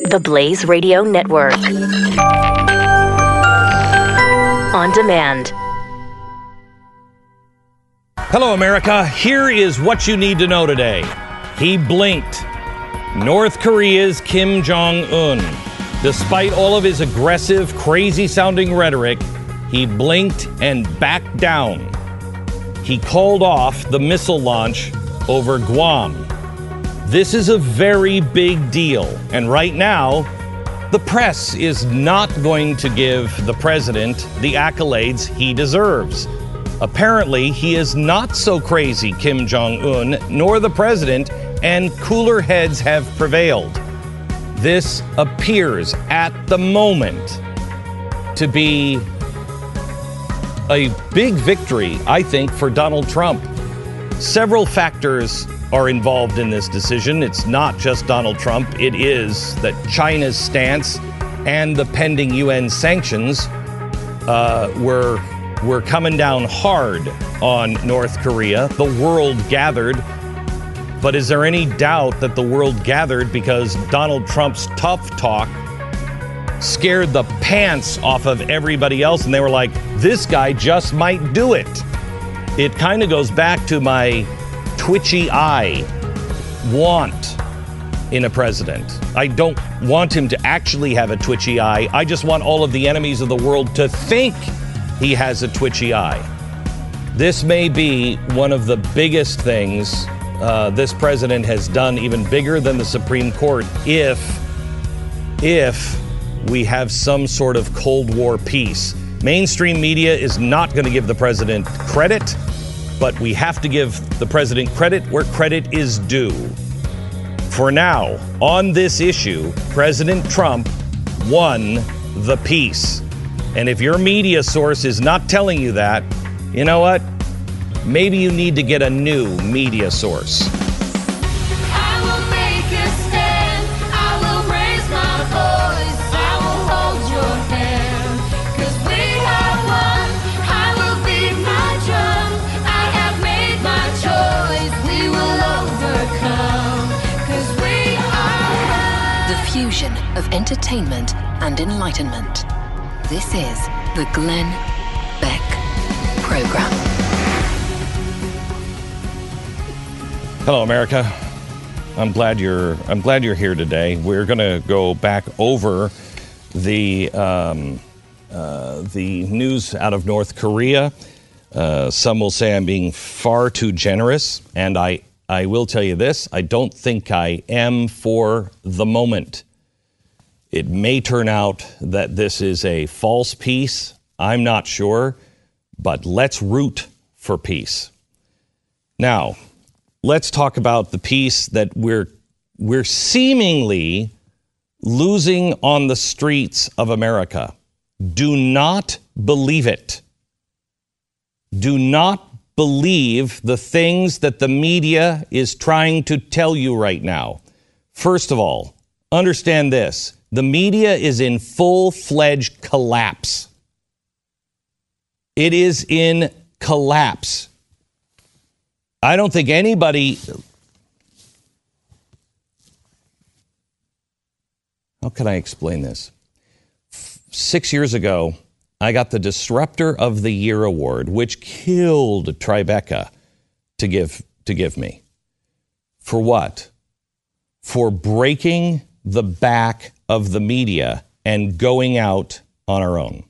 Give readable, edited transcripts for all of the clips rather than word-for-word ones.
The Blaze Radio Network. On demand. Hello, America. Here is what you need to know today. He blinked. North Korea's Kim Jong-un. Despite all of his aggressive, crazy-sounding rhetoric, he blinked and backed down. He called off the missile launch over Guam. This is a very big deal, and right now, the press is not going to give the president the accolades he deserves. Apparently, he is not so crazy, Kim Jong-un, nor the president, and cooler heads have prevailed. This appears, at the moment, to be a big victory, I think, for Donald Trump. Several factors are involved in this decision. It's not just Donald Trump. It is that China's stance and the pending UN sanctions were coming down hard on North Korea. The world gathered. But is there any doubt that the world gathered because Donald Trump's tough talk scared the pants off of everybody else, and they were like, this guy just might do it? It kind of goes back to my twitchy eye want in a president. I don't want him to actually have a twitchy eye. I just want all of the enemies of the world to think he has a twitchy eye. This may be one of the biggest things this president has done, even bigger than the Supreme Court, if we have some sort of Cold War peace. Mainstream media is not going to give the president credit, but we have to give the president credit where credit is due. For now, on this issue, President Trump won the peace. And if your media source is not telling you that, you know what? Maybe you need to get a new media source. I will make a stand. I will raise my voice. I will hold your hand. 'Cause we have won. I will beat my drum. I have made my choice. We will overcome. 'Cause we are one. The fusion of entertainment and enlightenment. This is the Glenn Beck Program. Hello, America. I'm glad you're here today. We're going to go back over the news out of North Korea. Some will say I'm being far too generous, and I will tell you this: I don't think I am for the moment. It may turn out that this is a false peace. I'm not sure, but let's root for peace. Now, let's talk about the peace that we're seemingly losing on the streets of America. Do not believe it. Do not believe the things that the media is trying to tell you right now. First of all, understand this. The media is in full-fledged collapse. It is in collapse. I don't think anybody... How can I explain this? 6 years ago, I got the Disruptor of the Year award, which killed Tribeca to give me. For what? For breaking the back of the media and going out on our own.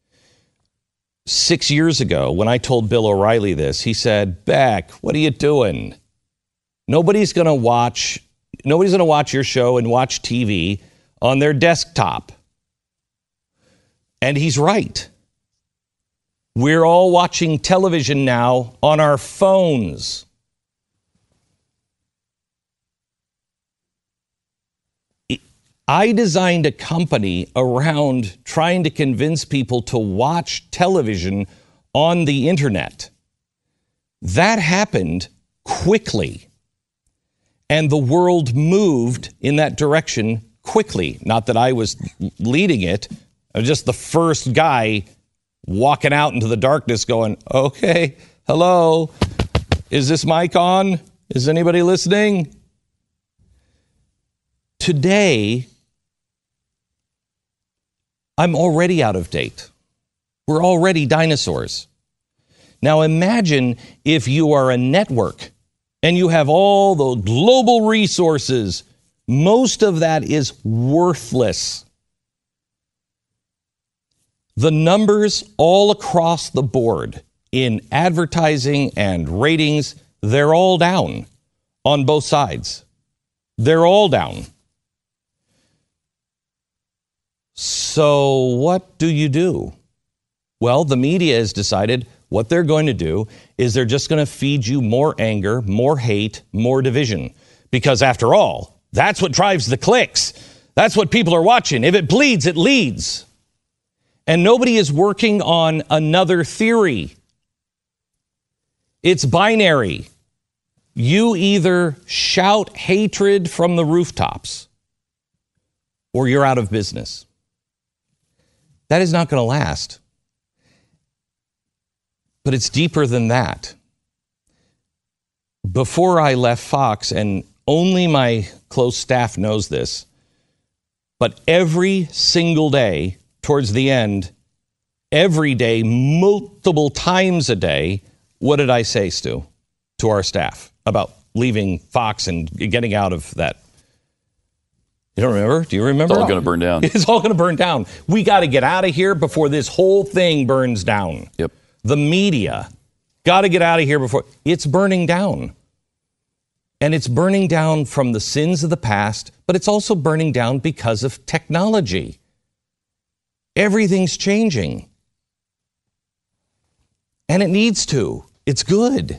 6 years ago, when I told Bill O'Reilly this, he said, Beck, what are you doing? Nobody's going to watch your show and watch TV on their desktop. And he's right. We're all watching television now on our phones. I designed a company around trying to convince people to watch television on the internet. That happened quickly. And the world moved in that direction quickly. Not that I was leading it. I was just the first guy walking out into the darkness going, okay, hello, is this mic on? Is anybody listening? Today, I'm already out of date. We're already dinosaurs. Now imagine if you are a network and you have all the global resources. Most of that is worthless. The numbers all across the board in advertising and ratings, they're all down on both sides. They're all down. So what do you do? Well, the media has decided what they're going to do is they're just going to feed you more anger, more hate, more division. Because after all, that's what drives the clicks. That's what people are watching. If it bleeds, it leads. And nobody is working on another theory. It's binary. You either shout hatred from the rooftops or you're out of business. That is not going to last. But it's deeper than that. Before I left Fox, and only my close staff knows this, but every single day towards the end, every day, multiple times a day, what did I say, Stu, to our staff about leaving Fox and getting out of that? You don't remember? Do you remember? It's all going to burn down. It's all going to burn down. We got to get out of here before this whole thing burns down. Yep. The media got to get out of here before it's burning down. And it's burning down from the sins of the past, but it's also burning down because of technology. Everything's changing. And it needs to. It's good.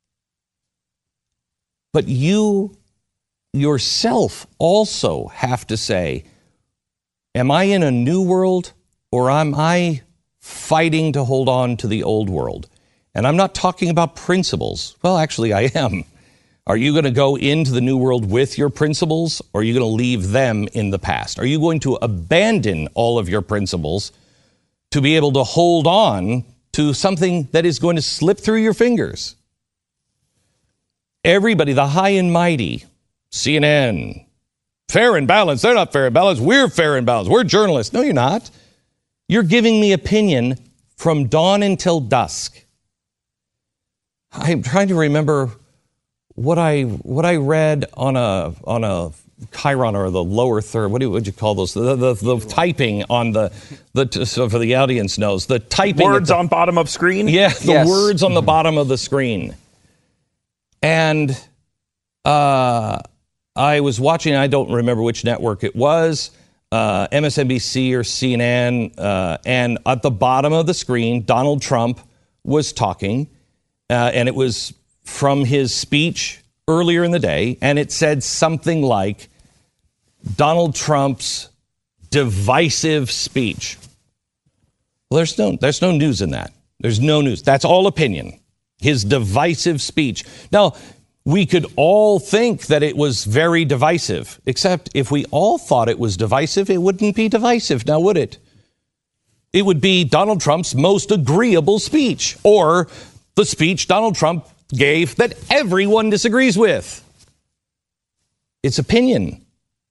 But you yourself also have to say, am I in a new world or am I fighting to hold on to the old world? And I'm not talking about principles. Well, actually, I am. Are you going to go into the new world with your principles, or are you going to leave them in the past? Are you going to abandon all of your principles to be able to hold on to something that is going to slip through your fingers? Everybody, the high and mighty, CNN, fair and balanced. They're not fair and balanced. We're fair and balanced. We're journalists. No, you're not. You're giving me opinion from dawn until dusk. I'm trying to remember what I read on a Chiron, or the lower third. What would you call those? The typing on so for the audience knows, the typing words on bottom of screen. Yeah, the words on the bottom of the screen. And I was watching, I don't remember which network it was, MSNBC or CNN, and at the bottom of the screen, Donald Trump was talking, and it was from his speech earlier in the day, and it said something like Donald Trump's divisive speech. Well, there's no news in that. There's no news. That's all opinion. His divisive speech. Now, we could all think that it was very divisive, except if we all thought it was divisive, it wouldn't be divisive, now would it? It would be Donald Trump's most agreeable speech, or the speech Donald Trump gave that everyone disagrees with. It's opinion.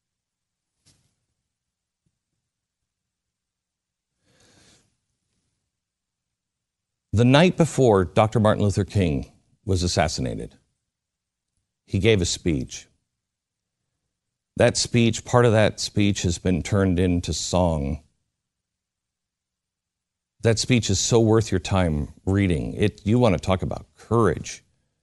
The night before Dr. Martin Luther King was assassinated, he gave a speech. That speech, part of that speech has been turned into song. That speech is so worth your time reading. You want to talk about courage.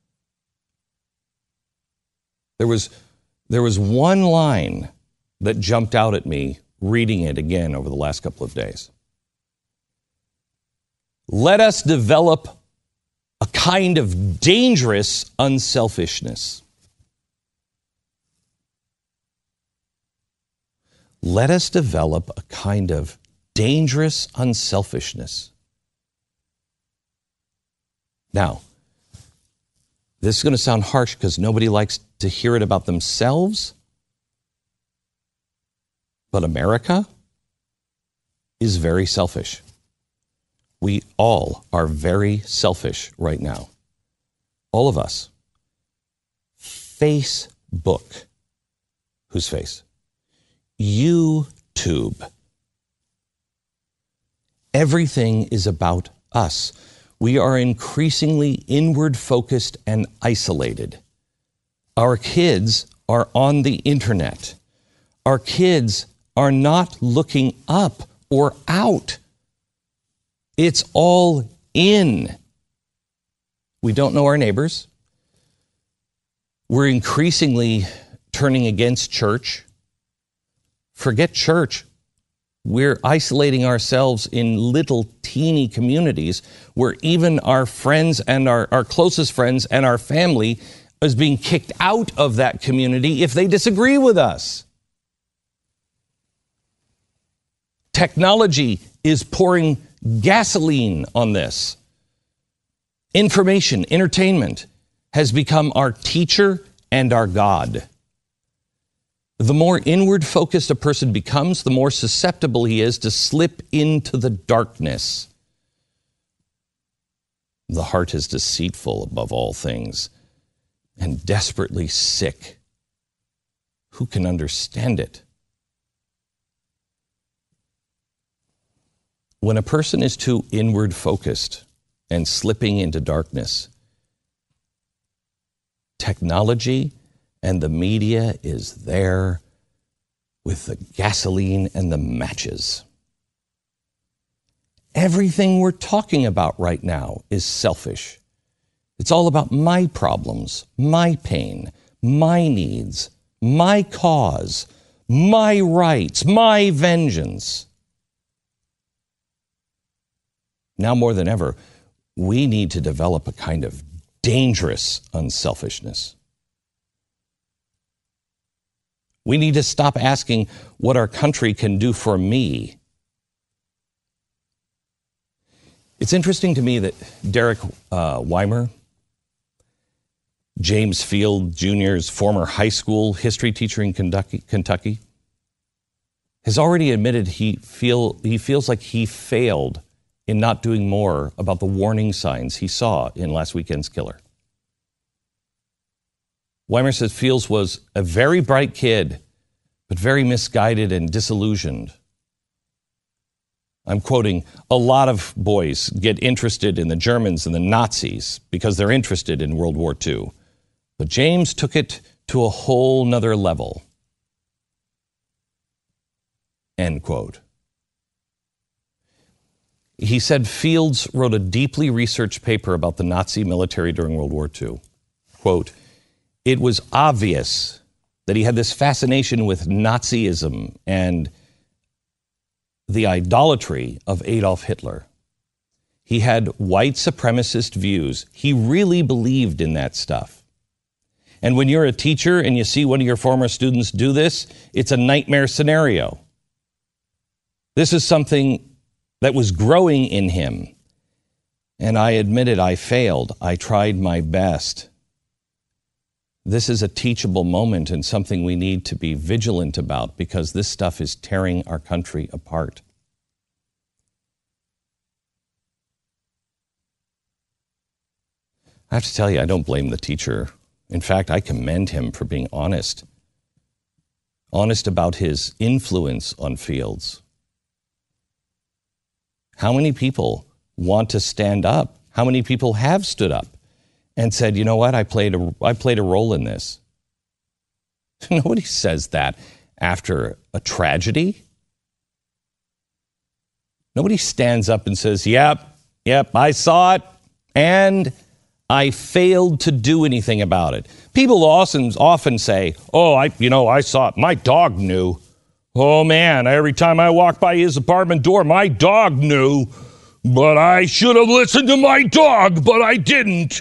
There was one line that jumped out at me reading it again over the last couple of days. Let us develop a kind of dangerous unselfishness. Let us develop a kind of dangerous unselfishness. Now, this is going to sound harsh because nobody likes to hear it about themselves, but America is very selfish. We all are very selfish right now. All of us. Facebook. Whose face? YouTube. Everything is about us. We are increasingly inward focused and isolated. Our kids are on the internet. Our kids are not looking up or out. It's all in. We don't know our neighbors. We're increasingly turning against church. Forget church. We're isolating ourselves in little teeny communities where even our friends and our closest friends and our family is being kicked out of that community if they disagree with us. Technology is pouring gasoline on this. Information, entertainment has become our teacher and our God. The more inward focused a person becomes, the more susceptible he is to slip into the darkness. The heart is deceitful above all things and desperately sick. Who can understand it? When a person is too inward focused and slipping into darkness, technology and the media is there with the gasoline and the matches. Everything we're talking about right now is selfish. It's all about my problems, my pain, my needs, my cause, my rights, my vengeance. Now more than ever, we need to develop a kind of dangerous unselfishness. We need to stop asking what our country can do for me. It's interesting to me that Derek Weimer, James Field Jr.'s former high school history teacher in Kentucky, has already admitted he feels like he failed in not doing more about the warning signs he saw in last weekend's killer. Weimer says Fields was a very bright kid, but very misguided and disillusioned. I'm quoting, a lot of boys get interested in the Germans and the Nazis because they're interested in World War II. But James took it to a whole nother level. End quote. He said Fields wrote a deeply researched paper about the Nazi military during World War II. Quote, it was obvious that he had this fascination with Nazism and the idolatry of Adolf Hitler. He had white supremacist views. He really believed in that stuff. And when you're a teacher and you see one of your former students do this, it's a nightmare scenario. This is something that was growing in him. And I admitted I failed. I tried my best. This is a teachable moment and something we need to be vigilant about because this stuff is tearing our country apart. I have to tell you, I don't blame the teacher. In fact, I commend him for being honest. Honest about his influence on Fields. How many people want to stand up? How many people have stood up and said, you know what, I played a role in this? Nobody says that after a tragedy. Nobody stands up and says, yep, I saw it, and I failed to do anything about it. People often say, I saw it. My dog knew. Oh, man, every time I walk by his apartment door, my dog knew. But I should have listened to my dog, but I didn't.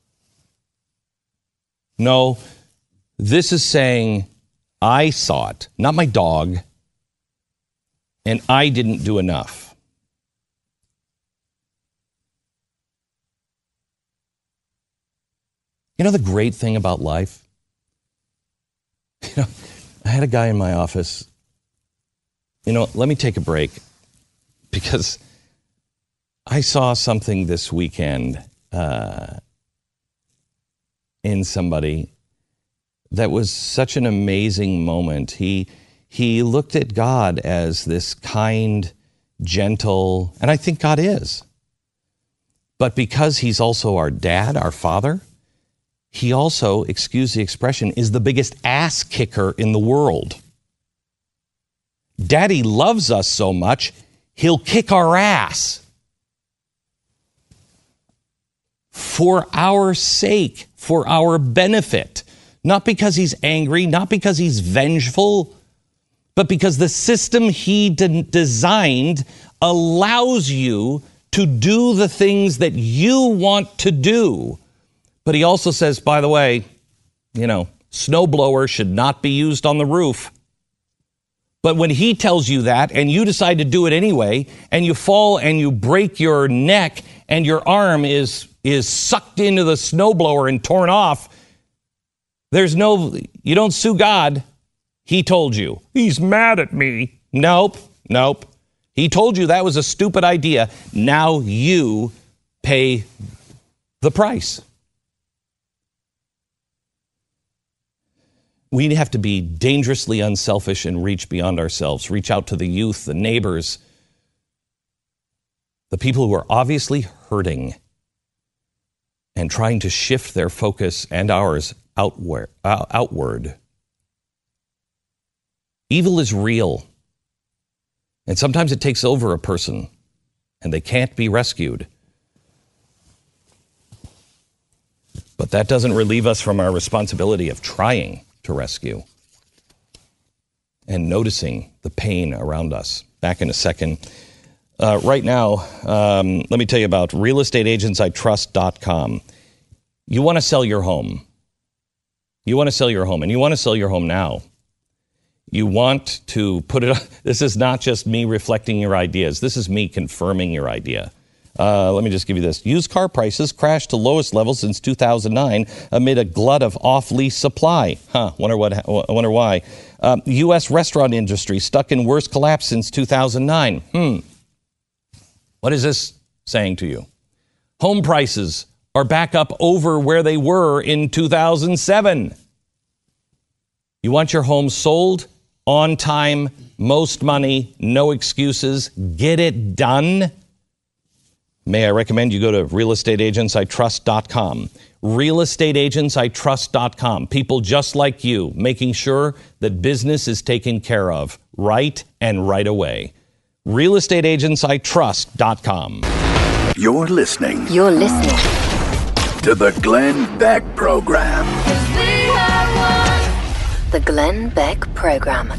No, this is saying, I saw it, not my dog, and I didn't do enough. You know the great thing about life? I had a guy in my office. Let me take a break because I saw something this weekend in somebody that was such an amazing moment. He looked at God as this kind gentle, and I think God is. But because he's also our dad, our father, he also, excuse the expression, is the biggest ass kicker in the world. Daddy loves us so much, he'll kick our ass. For our sake, for our benefit. Not because he's angry, not because he's vengeful, but because the system he designed allows you to do the things that you want to do. But he also says, by the way, snowblower should not be used on the roof. But when he tells you that and you decide to do it anyway, and you fall and you break your neck and your arm is sucked into the snowblower and torn off, you don't sue God. He told you. He's mad at me. Nope. He told you that was a stupid idea. Now you pay the price. We have to be dangerously unselfish and reach beyond ourselves. Reach out to the youth, the neighbors, the people who are obviously hurting and trying to shift their focus and ours outward. Evil is real. And sometimes it takes over a person and they can't be rescued. But that doesn't relieve us from our responsibility of trying to rescue and noticing the pain around us. Back in a second. Right now, let me tell you about realestateagentsitrust.com. You want to sell your home. And you want to sell your home now. You want to put it on. This is not just me reflecting your ideas. This is me confirming your idea. Let me just give you this. Used car prices crashed to lowest levels since 2009 amid a glut of off-lease supply. Wonder why. U.S. restaurant industry stuck in worst collapse since 2009. What is this saying to you? Home prices are back up over where they were in 2007. You want your home sold on time, most money, no excuses. Get it done. May I recommend you go to realestateagentsitrust.com. Realestateagentsitrust.com. People just like you, making sure that business is taken care of right and right away. Realestateagentsitrust.com. You're listening You're listening to the Glenn Beck Program. We are one. the Glenn Beck Program.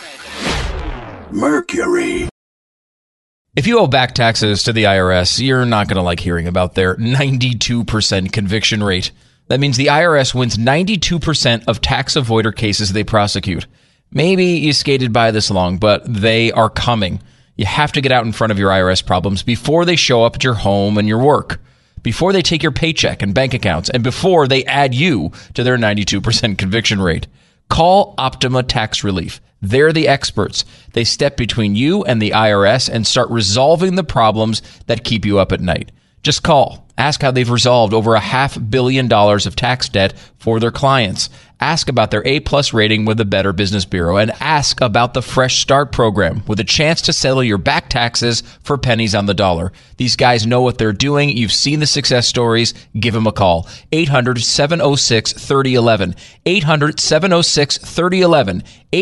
Mercury. If you owe back taxes to the IRS, you're not going to like hearing about their 92% conviction rate. That means the IRS wins 92% of tax avoider cases they prosecute. Maybe you skated by this long, but they are coming. You have to get out in front of your IRS problems before they show up at your home and your work, before they take your paycheck and bank accounts, and before they add you to their 92% conviction rate. Call Optima Tax Relief. They're the experts. They step between you and the IRS and start resolving the problems that keep you up at night. Just call. Ask how they've resolved over $500 million of tax debt for their clients. Ask about their A-plus rating with the Better Business Bureau, and ask about the Fresh Start program with a chance to settle your back taxes for pennies on the dollar. These guys know what they're doing. You've seen the success stories. Give them a call. 800-706-3011. 800-706-3011.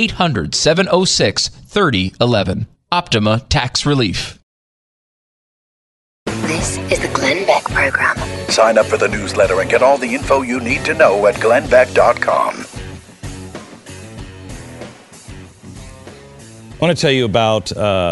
800-706-3011. Optima Tax Relief. This is the Glenn Beck Program. Sign up for the newsletter and get all the info you need to know at glennbeck.com. I want to tell you about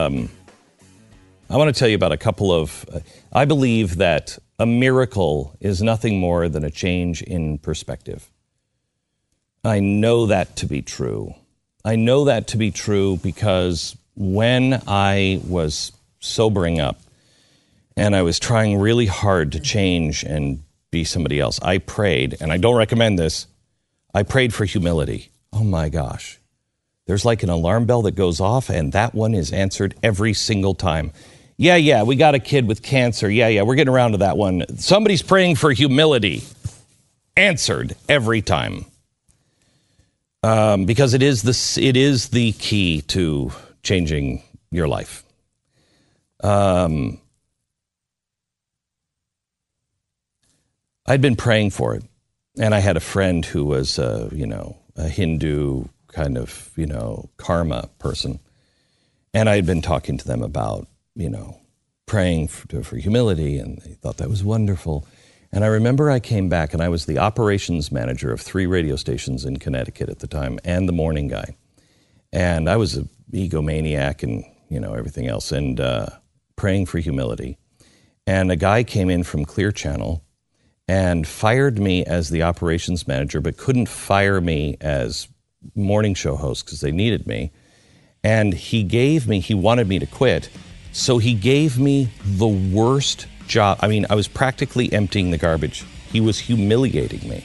a couple of. I believe that a miracle is nothing more than a change in perspective. I know that to be true. I know that to be true because when I was sobering up and I was trying really hard to change and be somebody else, I prayed, and I don't recommend this, I prayed for humility. Oh my gosh. There's like an alarm bell that goes off, and that one is answered every single time. Yeah, we got a kid with cancer. Yeah, we're getting around to that one. Somebody's praying for humility. Answered every time. Because it is the key to changing your life. I'd been praying for it, and I had a friend who was, a Hindu kind of, karma person, and I had been talking to them about, praying for humility, and they thought that was wonderful. And I remember I came back, and I was the operations manager of 3 radio stations in Connecticut at the time, and the morning guy. And I was an egomaniac and, everything else, and praying for humility. And a guy came in from Clear Channel and fired me as the operations manager, but couldn't fire me as morning show host because they needed me. And he wanted me to quit, so he gave me the worst job. I mean, I was practically emptying the garbage. He was humiliating me.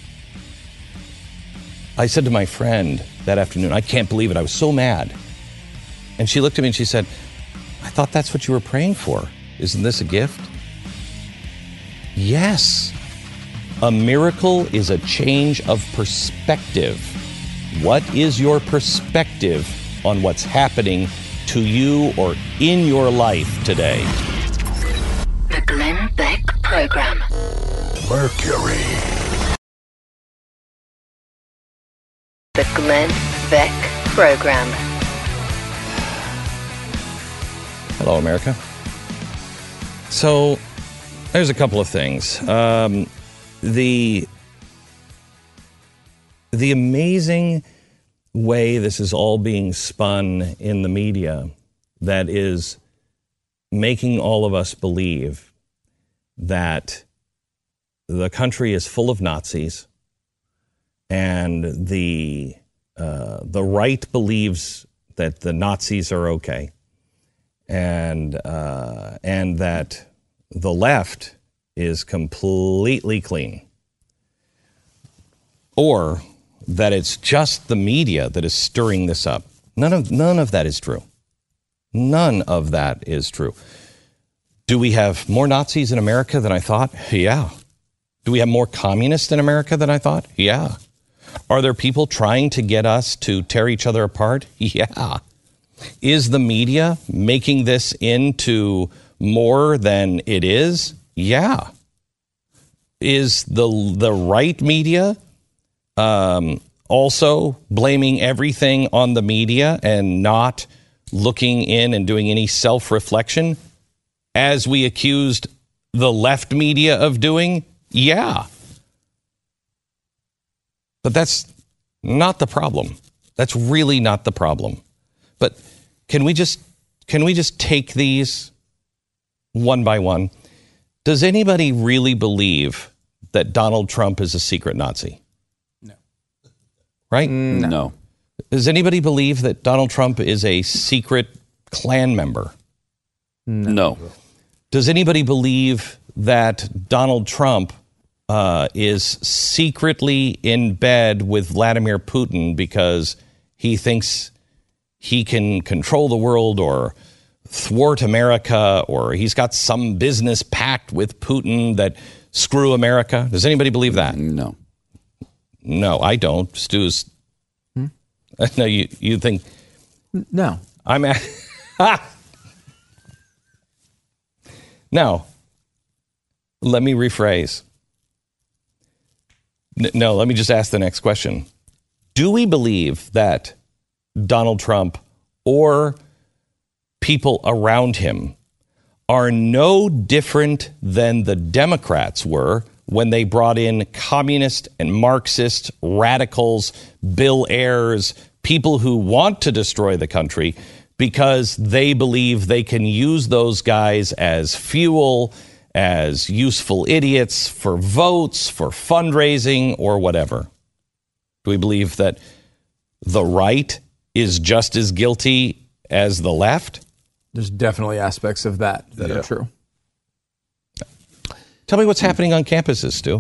I said to my friend that afternoon, I can't believe it. I was so mad. And she looked at me and she said, I thought that's what you were praying for. Isn't this a gift? Yes. A miracle is a change of perspective. What is your perspective on what's happening to you or in your life today? The Glenn Beck Program. Mercury. The Glenn Beck Program. Hello, America. So, there's a couple of things. The amazing way this is all being spun in the media that is making all of us believe that the country is full of Nazis and the right believes that the Nazis are okay, and that the left is completely clean, or that it's just the media that is stirring this up. None of that is true. None of that is true. Do we have more Nazis in America than I thought? Yeah. Do we have more communists in America than I thought? Yeah. Are there people trying to get us to tear each other apart? Yeah. Is the media making this into more than it is? Yeah. Is the right media also blaming everything on the media and not looking in and doing any self-reflection, as we accused the left media of doing? Yeah. But that's not the problem. That's really not the problem. But can we just take these one by one? Does anybody really believe that Donald Trump is a secret Nazi? No. Right? No. Does anybody believe that Donald Trump is a secret Klan member? No. Does anybody believe that Donald Trump is secretly in bed with Vladimir Putin because he thinks he can control the world or thwart America, or he's got some business pact with Putin that screw America? Does anybody believe that? No. No, I don't. Stu's. No, you think? No. I'm at. Now, let me rephrase. No, let me just ask the next question. Do we believe that Donald Trump or people around him are no different than the Democrats were when they brought in communist and Marxist radicals, Bill Ayers, people who want to destroy the country because they believe they can use those guys as fuel, as useful idiots for votes, for fundraising, or whatever? Do we believe that the right is just as guilty as the left? There's definitely aspects of that are true. Tell me what's happening on campuses, Stu.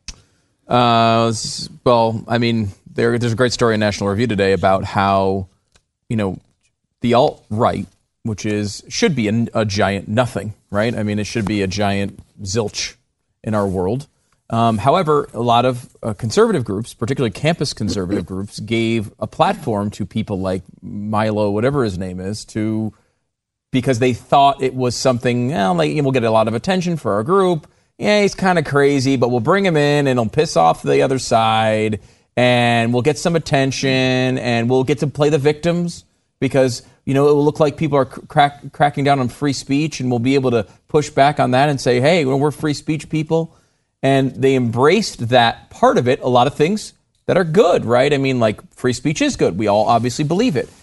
Well, I mean, there's a great story in National Review today about how, the alt-right, which should be a giant nothing, right? I mean, it should be a giant zilch in our world. However, a lot of conservative groups, particularly campus conservative groups, gave a platform to people like Milo, whatever his name is, to because they thought it was something, we'll get a lot of attention for our group. Yeah, he's kind of crazy, but we'll bring him in and he'll piss off the other side and we'll get some attention and we'll get to play the victims because, it will look like people are cracking down on free speech and we'll be able to push back on that and say, hey, we're free speech people. And they embraced that part of it, a lot of things that are good, right? I mean, like free speech is good. We all obviously believe it.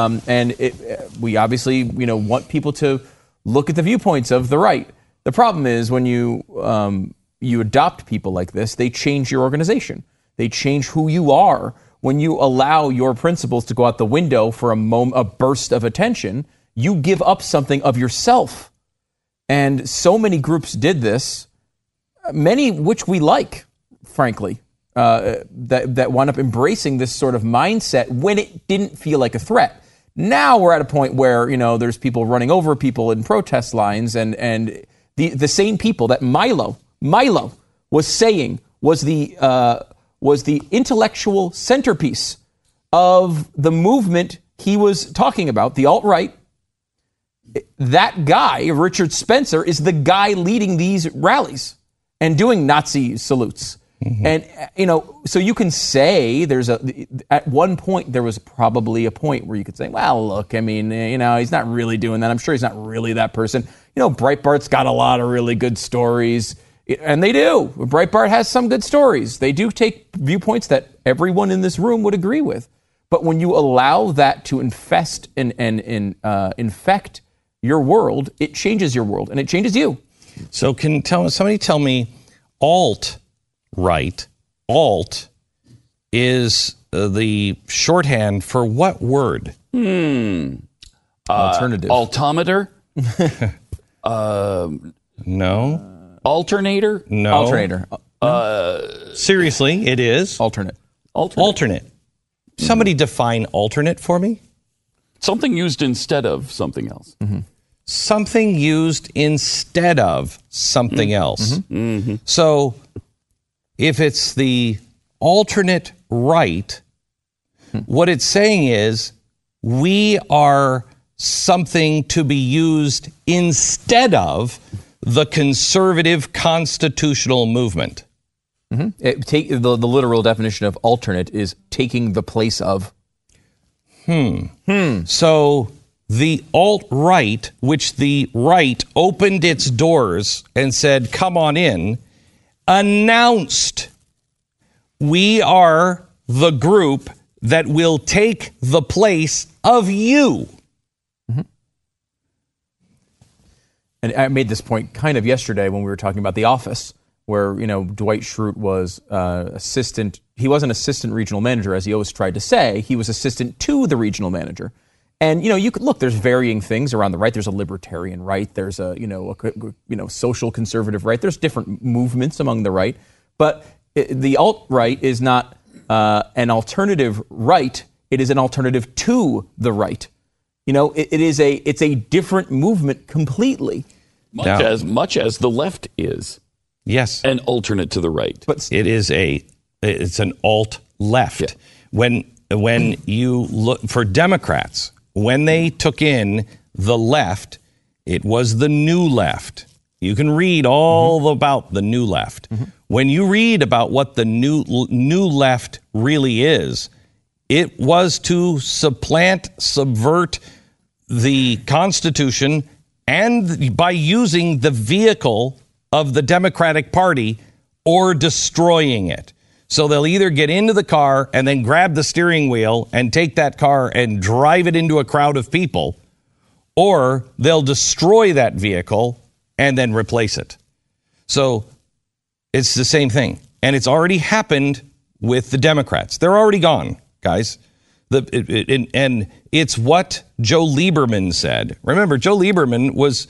We obviously, want people to look at the viewpoints of the right. The problem is when you adopt people like this, they change your organization. They change who you are. When you allow your principles to go out the window for a burst of attention, you give up something of yourself. And so many groups did this, many which we like, frankly, that wound up embracing this sort of mindset when it didn't feel like a threat. Now we're at a point where, there's people running over people in protest lines and the same people that Milo was saying was the intellectual centerpiece of the movement he was talking about, the alt-right. That guy, Richard Spencer, is the guy leading these rallies and doing Nazi salutes. Mm-hmm. And, so you can say at one point there was probably a point where you could say, well, look, I mean, he's not really doing that. I'm sure he's not really that person. Breitbart's got a lot of really good stories. And they do. Breitbart has some good stories. They do take viewpoints that everyone in this room would agree with. But when you allow that to infest and infect your world, it changes your world and it changes you. So somebody tell me alt-right, alt is the shorthand for what word? Alternative. Altimeter? No. Alternator? No. Alternator. Seriously, it is. Alternate. Somebody define alternate for me. Something used instead of something else. Mm-hmm. Something used instead of something else. Mm-hmm. So if it's the alternate right, what it's saying is we are something to be used instead of the conservative constitutional movement. Mm-hmm. The literal definition of alternate is taking the place of. So the alt-right, which the right opened its doors and said, come on in, announced, we are the group that will take the place of you. Mm-hmm. And I made this point kind of yesterday when we were talking about The Office, where, Dwight Schrute was assistant. He wasn't assistant regional manager, as he always tried to say. He was assistant to the regional manager. And, you could look, there's varying things around the right. There's a libertarian right. There's a social conservative right. There's different movements among the right. But the alt-right is not an alternative right. It is an alternative to the right. It's a different movement completely. Much as the left is. Yes. An alternate to the right. But it's an alt-left. Yeah. When you look for Democrats, when they took in the left, it was the new left. You can read all about the new left. Mm-hmm. When you read about what the new left really is, it was to subvert the Constitution and by using the vehicle of the Democratic Party or destroying it. So they'll either get into the car and then grab the steering wheel and take that car and drive it into a crowd of people, or they'll destroy that vehicle and then replace it. So it's the same thing. And it's already happened with the Democrats. They're already gone, guys. And it's what Joe Lieberman said. Remember, Joe Lieberman was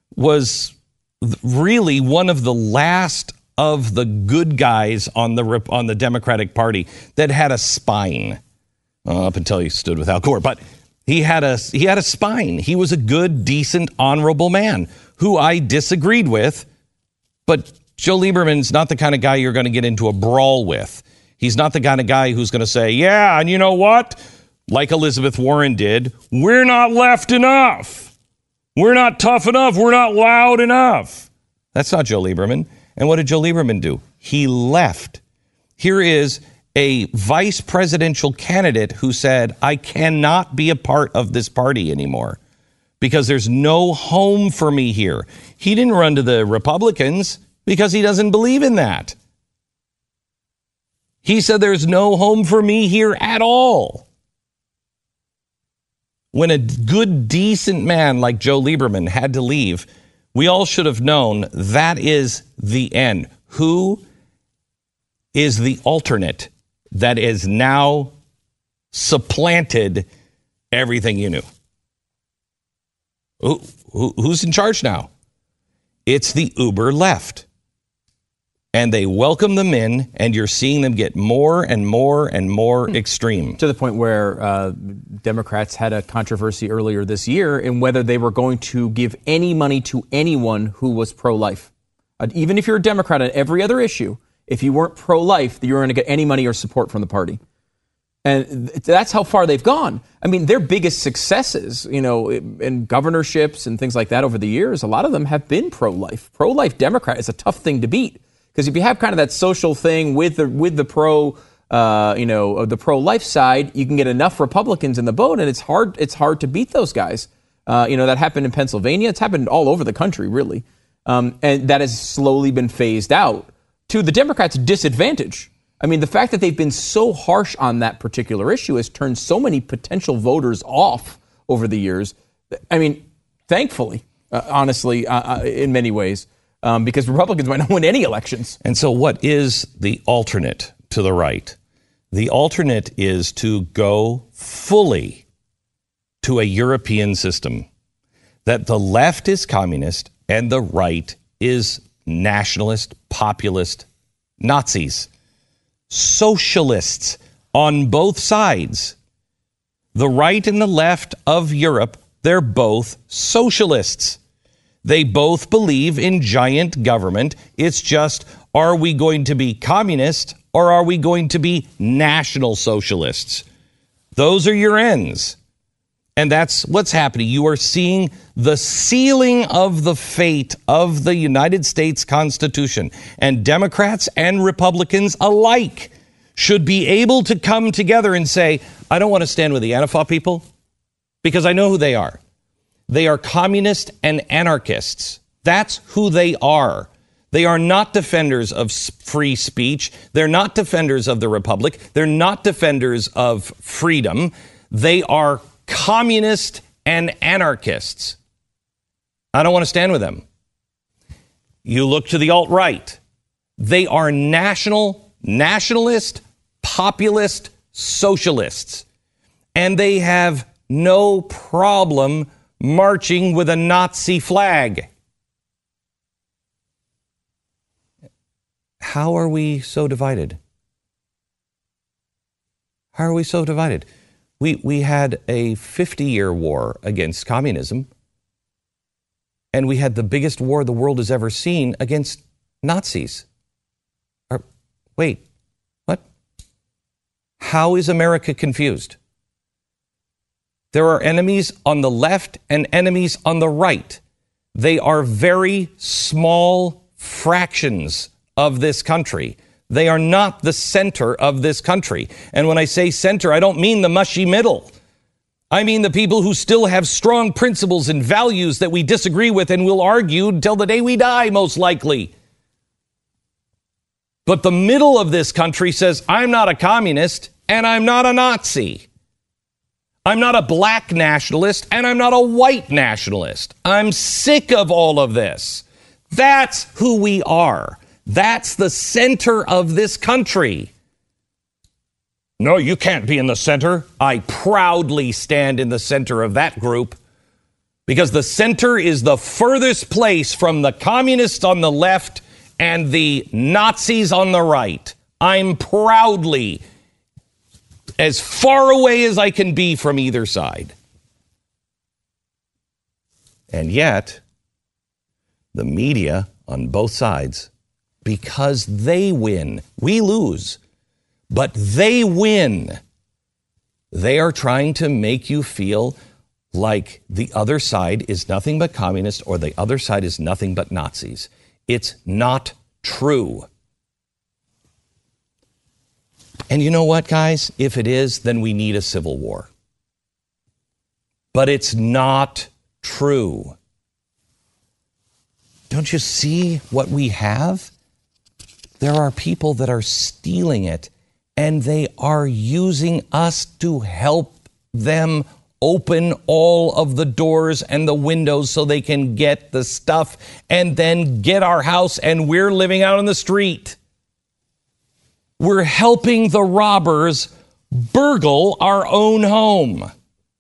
really one of the last of the good guys on the Democratic Party that had a spine up until he stood with Al Gore. But he had a spine. He was a good, decent, honorable man who I disagreed with. But Joe Lieberman's not the kind of guy you're going to get into a brawl with. He's not the kind of guy who's going to say, yeah, and you know what? Like Elizabeth Warren did, we're not left enough. We're not tough enough. We're not loud enough. That's not Joe Lieberman. And what did Joe Lieberman do? He left. Here is a vice presidential candidate who said, I cannot be a part of this party anymore because there's no home for me here. He didn't run to the Republicans because he doesn't believe in that. He said there's no home for me here at all. When a good, decent man like Joe Lieberman had to leave, we all should have known that is the end. Who is the alternate that is now supplanted everything you knew? Who's in charge now? It's the uber left. And they welcome them in, and you're seeing them get more and more and more extreme. To the point where Democrats had a controversy earlier this year in whether they were going to give any money to anyone who was pro-life. Even if you're a Democrat on every other issue, if you weren't pro-life, you weren't going to get any money or support from the party. And that's how far they've gone. I mean, their biggest successes, in governorships and things like that over the years, a lot of them have been pro-life. Pro-life Democrat is a tough thing to beat. Because if you have kind of that social thing with the the pro-life side, you can get enough Republicans in the boat, and it's hard to beat those guys. That happened in Pennsylvania. It's happened all over the country, really, and that has slowly been phased out to the Democrats' disadvantage. I mean, the fact that they've been so harsh on that particular issue has turned so many potential voters off over the years. I mean, thankfully, honestly, in many ways. Because Republicans might not win any elections. And so what is the alternate to the right? The alternate is to go fully to a European system, that the left is communist and the right is nationalist, populist, Nazis, socialists on both sides. The right and the left of Europe, they're both socialists. They both believe in giant government. It's just, are we going to be communist or are we going to be national socialists? Those are your ends. And that's what's happening. You are seeing the sealing of the fate of the United States Constitution. And Democrats and Republicans alike should be able to come together and say, I don't want to stand with the Antifa people because I know who they are. They are communist and anarchists. That's who they are. They are not defenders of free speech. They're not defenders of the republic. They're not defenders of freedom. They are communist and anarchists. I don't want to stand with them. You look to the alt-right. They are nationalist, populist socialists. And they have no problem marching with a Nazi flag. How are we so divided? How are we so divided? We had a 50-year war against communism, and we had the biggest war the world has ever seen against Nazis. Wait, what? How is America confused? There are enemies on the left and enemies on the right. They are very small fractions of this country. They are not the center of this country. And when I say center, I don't mean the mushy middle. I mean the people who still have strong principles and values that we disagree with and will argue until the day we die, most likely. But the middle of this country says, I'm not a communist and I'm not a Nazi. I'm not a black nationalist, and I'm not a white nationalist. I'm sick of all of this. That's who we are. That's the center of this country. No, you can't be in the center. I proudly stand in the center of that group because the center is the furthest place from the communists on the left and the Nazis on the right. I'm proudly as far away as I can be from either side. And yet, the media on both sides, because they win, we lose, but they win. They are trying to make you feel like the other side is nothing but communist or the other side is nothing but Nazis. It's not true. And you know what, guys? If it is, then we need a civil war. But it's not true. Don't you see what we have? There are people that are stealing it, and they are using us to help them open all of the doors and the windows so they can get the stuff and then get our house, and we're living out on the street. We're helping the robbers burgle our own home.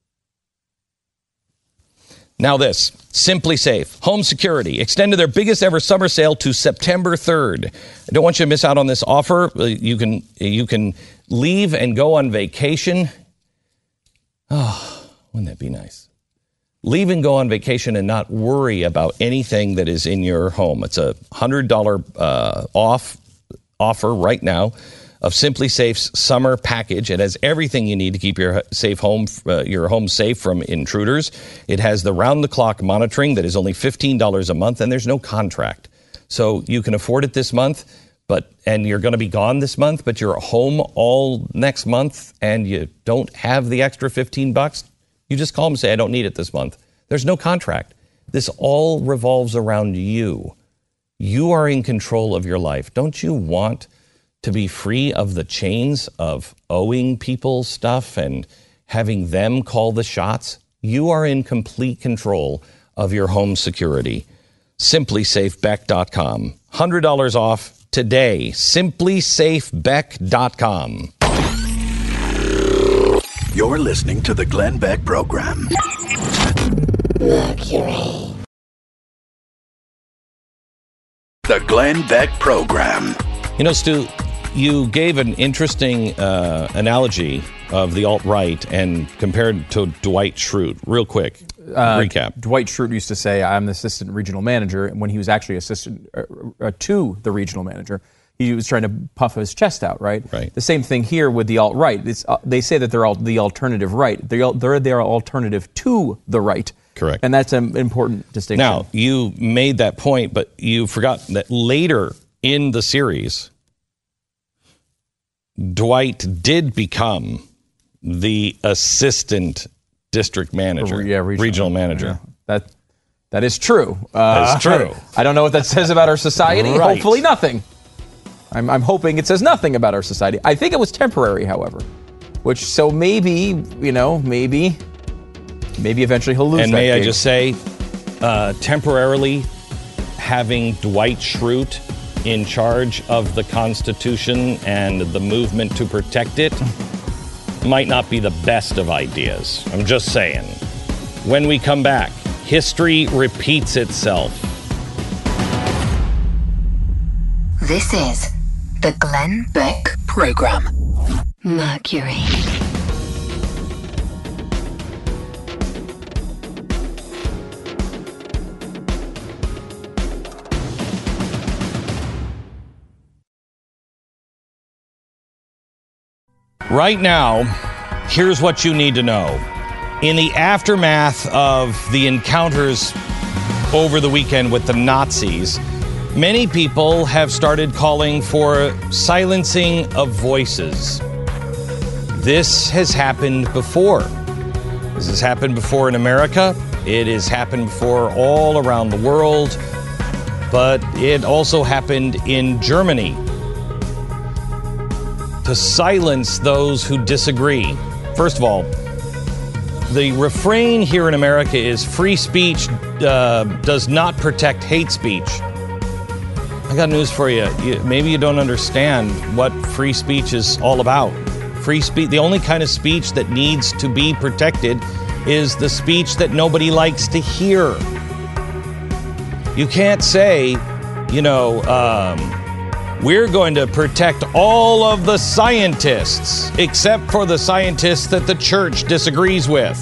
Now this, Simply Safe, home security, extended their biggest ever summer sale to September 3rd. I don't want you to miss out on this offer. You can leave and go on vacation. Oh, wouldn't that be nice? Leave and go on vacation and not worry about anything that is in your home. It's a $100 off offer right now of Simply Safe's summer package. It has everything you need to keep your home safe from intruders. It has the round-the-clock monitoring that is only $15 a month, and there's no contract. So you can afford it this month, and you're going to be gone this month, but you're home all next month, and you don't have the extra $15. You just call them and say, I don't need it this month. There's no contract. This all revolves around you. You are in control of your life. Don't you want to be free of the chains of owing people stuff and having them call the shots? You are in complete control of your home security. SimplySafeBeck.com. $100 off today. SimplySafeBeck.com. You're listening to the Glenn Beck Program. Mercury. The Glenn Beck Program. You know, Stu, you gave an interesting analogy of the alt-right and compared to Dwight Schrute. Real quick, recap. Dwight Schrute used to say, I'm the assistant regional manager, and when he was actually assistant to the regional manager, he was trying to puff his chest out, right? Right. The same thing here with the alt-right. They say that they're the alternative right. They're their alternative to the right. Correct. And that's an important distinction. Now, you made that point, but you forgot that later in the series, Dwight did become the assistant district manager, regional manager. Yeah. That is true. That's true. I don't know what that says about our society. Right. Hopefully nothing. I'm hoping it says nothing about our society. I think it was temporary, however. So maybe eventually he'll lose and that may gig. I just say, temporarily having Dwight Schrute in charge of the Constitution and the movement to protect it might not be the best of ideas. I'm just saying. When we come back, history repeats itself. This is the Glenn Beck Program. Mercury. Right now, here's what you need to know. In the aftermath of the encounters over the weekend with the Nazis, many people have started calling for silencing of voices. This has happened before. This has happened before in America. It has happened before all around the world. But it also happened in Germany. To silence those who disagree. First of all, the refrain here in America is free speech does not protect hate speech. I got news for you. Maybe you don't understand what free speech is all about. Free speech, the only kind of speech that needs to be protected is the speech that nobody likes to hear. You can't say, we're going to protect all of the scientists, except for the scientists that the church disagrees with.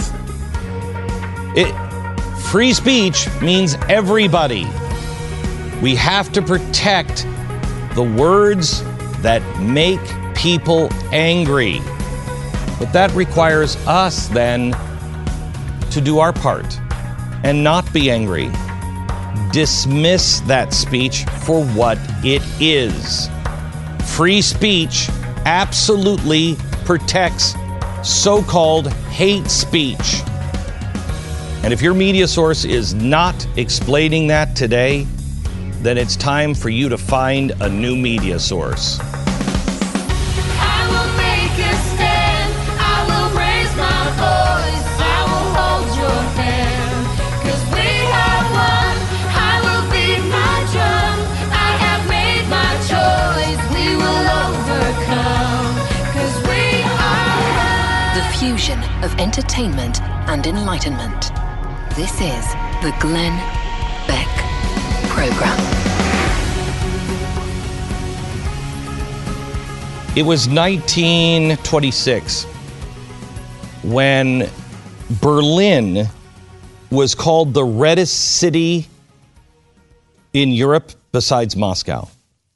Free speech means everybody. We have to protect the words that make people angry. But that requires us then to do our part and not be angry, dismiss that speech for what it is. Free speech absolutely protects so-called hate speech. And if your media source is not explaining that today, then it's time for you to find a new media source. I will make a stand. I will raise my voice. I will hold your hand. 'Cause we have won. I will beat my drum. I have made my choice. We will overcome. 'Cause we are The fusion of entertainment and enlightenment. This is the Glenn Beck Program. It was 1926 when Berlin was called the reddest city in Europe besides Moscow.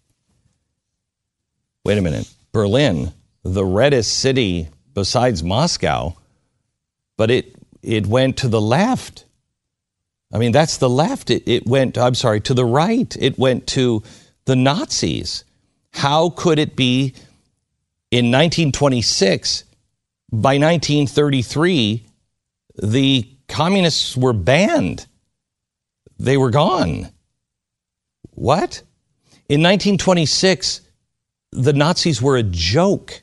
Wait a minute. Berlin, the reddest city besides Moscow, but it went to the left. I mean, that's the left. It went, I'm sorry, to the right. It went to the Nazis. How could it be in 1926? By 1933, the communists were banned. They were gone. What? In 1926, the Nazis were a joke.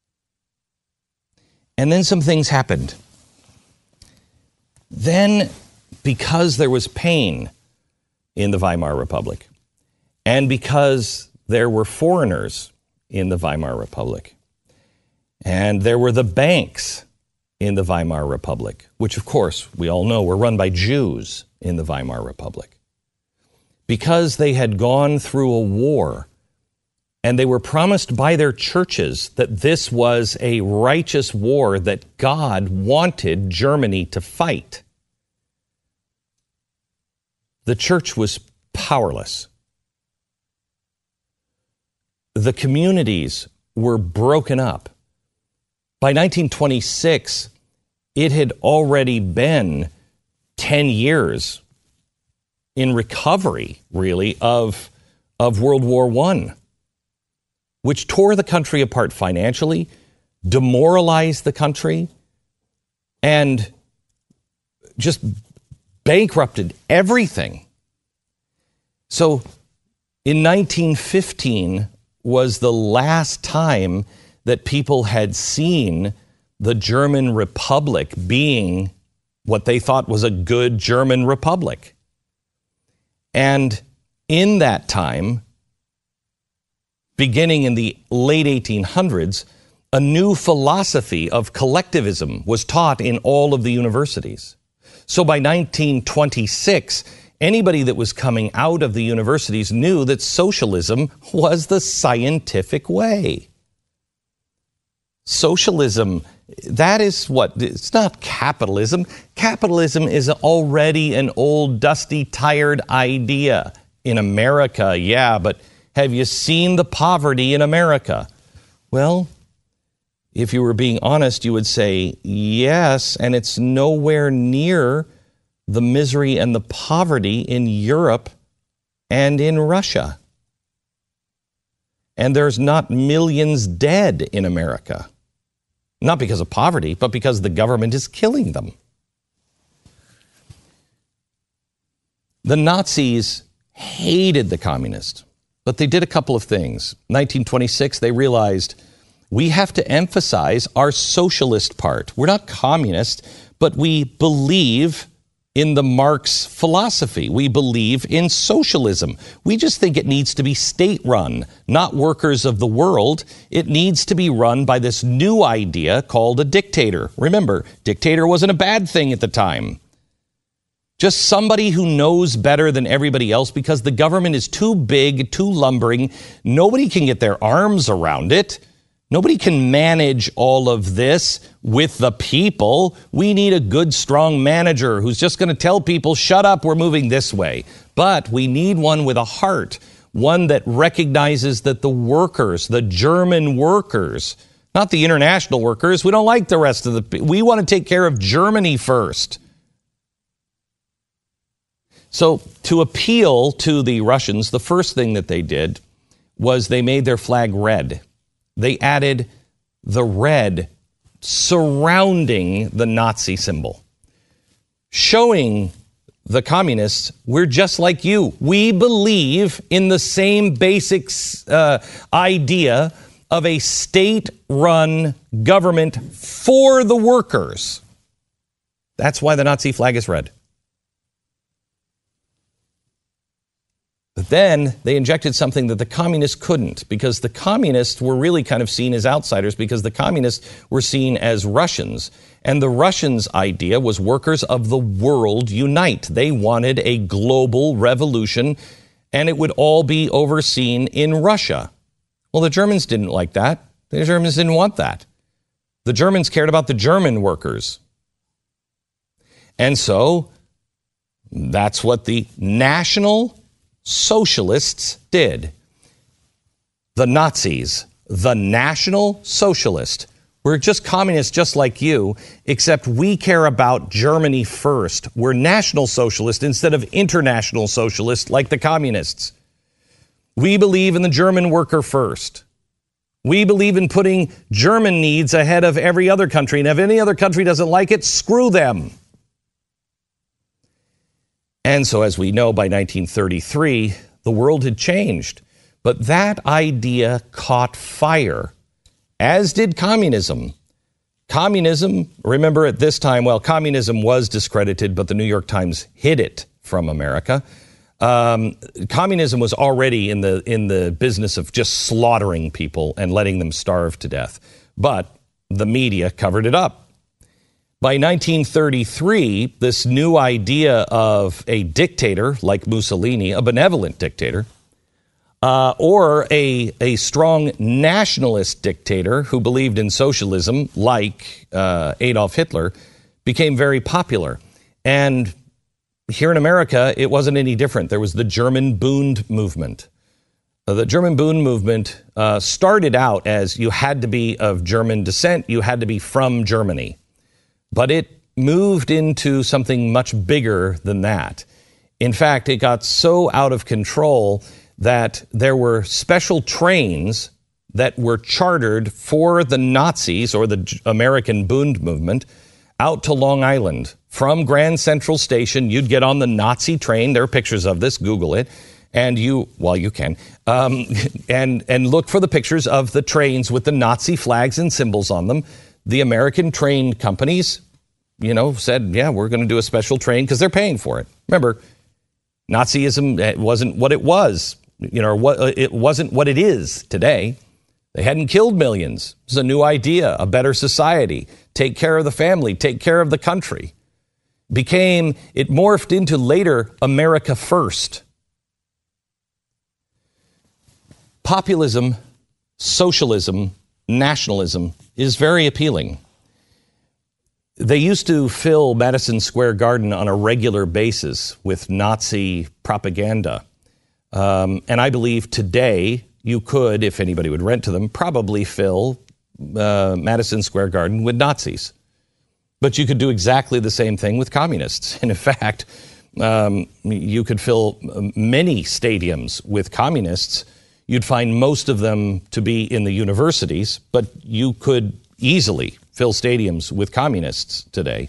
And then some things happened. Then, because there was pain in the Weimar Republic, and because there were foreigners in the Weimar Republic, and there were the banks in the Weimar Republic, which, of course, we all know were run by Jews in the Weimar Republic, because they had gone through a war, and they were promised by their churches that this was a righteous war that God wanted Germany to fight. The church was powerless. The communities were broken up. By 1926, it had already been 10 years in recovery, really, of World War I, which tore the country apart financially, demoralized the country, and just bankrupted everything. So in 1915 was the last time that people had seen the German Republic being what they thought was a good German Republic. And in that time, beginning in the late 1800s, a new philosophy of collectivism was taught in all of the universities. So by 1926, anybody that was coming out of the universities knew that socialism was the scientific way. Socialism, that is what, it's not capitalism. Capitalism is already an old, dusty, tired idea. In America, yeah, but have you seen the poverty in America? Well, if you were being honest, you would say yes, and it's nowhere near the misery and the poverty in Europe and in Russia. And there's not millions dead in America. Not because of poverty, but because the government is killing them. The Nazis hated the communists, but they did a couple of things. 1926, they realized we have to emphasize our socialist part. We're not communist, but we believe in the Marx philosophy. We believe in socialism. We just think it needs to be state-run, not workers of the world. It needs to be run by this new idea called a dictator. Remember, dictator wasn't a bad thing at the time. Just somebody who knows better than everybody else because the government is too big, too lumbering. Nobody can get their arms around it. Nobody can manage all of this with the people. We need a good, strong manager who's just going to tell people, shut up, we're moving this way. But we need one with a heart, one that recognizes that the workers, the German workers, not the international workers, we don't like the rest of the people. We want to take care of Germany first. So to appeal to the Russians, the first thing that they did was they made their flag red. They added the red surrounding the Nazi symbol, showing the communists, we're just like you. We believe in the same basic idea of a state-run government for the workers. That's why the Nazi flag is red. But then they injected something that the communists couldn't, because the communists were really kind of seen as outsiders, because the communists were seen as Russians. And the Russians' idea was workers of the world unite. They wanted a global revolution, and it would all be overseen in Russia. Well, the Germans didn't like that. The Germans didn't want that. The Germans cared about the German workers. And so that's what the National Socialists did. The Nazis, the National Socialist, we're just communists just like you, except we care about Germany first. We're National Socialist instead of International Socialist like the communists. We believe in the German worker first. We believe in putting German needs ahead of every other country. And if any other country doesn't like it, screw them. And so, as we know, by 1933, the world had changed. But that idea caught fire, as did communism. Communism, remember at this time, well, communism was discredited, but the New York Times hid it from America. Communism was already in the business of just slaughtering people and letting them starve to death. But the media covered it up. By 1933, this new idea of a dictator like Mussolini, a benevolent dictator, or a strong nationalist dictator who believed in socialism like Adolf Hitler, became very popular. And here in America, it wasn't any different. There was the German Bund movement. The German Bund movement started out as you had to be of German descent, you had to be from Germany. But it moved into something much bigger than that. In fact, it got so out of control that there were special trains that were chartered for the Nazis or the American Bund movement out to Long Island. From Grand Central Station, you'd get on the Nazi train. There are pictures of this. Google it. And you can, and look for the pictures of the trains with the Nazi flags and symbols on them. The American train companies, said, yeah, we're going to do a special train because they're paying for it. Remember, Nazism wasn't what it was, it wasn't what it is today. They hadn't killed millions. It was a new idea, a better society. Take care of the family, take care of the country. It morphed into later America First. Populism, socialism, nationalism is very appealing. They used to fill Madison Square Garden on a regular basis with Nazi propaganda. And I believe today you could, if anybody would rent to them, probably fill Madison Square Garden with Nazis. But you could do exactly the same thing with communists. And in fact, you could fill many stadiums with communists. You'd find most of them to be in the universities, but you could easily fill stadiums with communists today.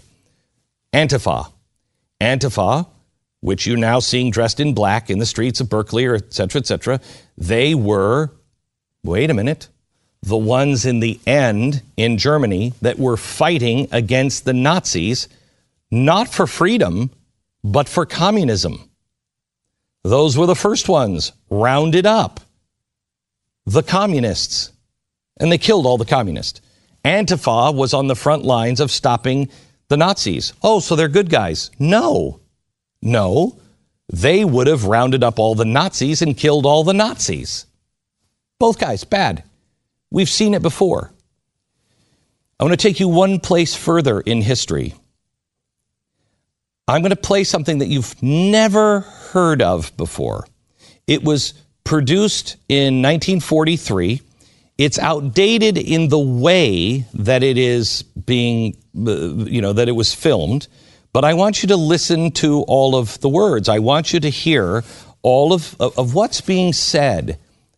Antifa, which you're now seeing dressed in black in the streets of Berkeley, or et cetera, they were, wait a minute, the ones in the end in Germany that were fighting against the Nazis, not for freedom, but for communism. Those were the first ones rounded up. The communists. And they killed all the communists. Antifa was on the front lines of stopping the Nazis. Oh, so they're good guys. No. They would have rounded up all the Nazis and killed all the Nazis. Both guys, bad. We've seen it before. I want to take you one place further in history. I'm going to play something that you've never heard of before. It was produced in 1943. It's outdated in the way that it is being, that it was filmed, But I want you to listen to all of the words. I want you to hear all of what's being said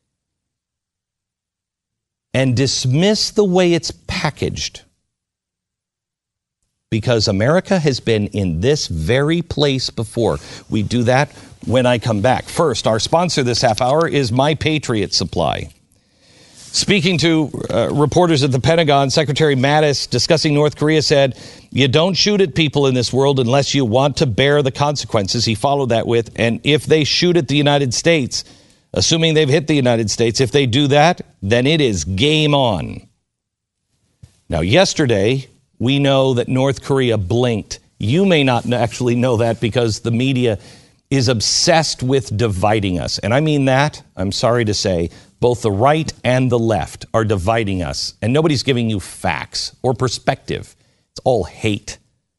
and dismiss the way it's packaged. Because America has been in this very place before. We do that when I come back. First, our sponsor this half hour is My Patriot Supply. Speaking to reporters at the Pentagon, Secretary Mattis, discussing North Korea, said, "You don't shoot at people in this world unless you want to bear the consequences." He followed that with, "And if they shoot at the United States, assuming they've hit the United States, if they do that, then it is game on." Now, yesterday, we know that North Korea blinked. You may not actually know that because the media is obsessed with dividing us. And I mean that, I'm sorry to say, both the right and the left are dividing us. And nobody's giving you facts or perspective. It's all hate.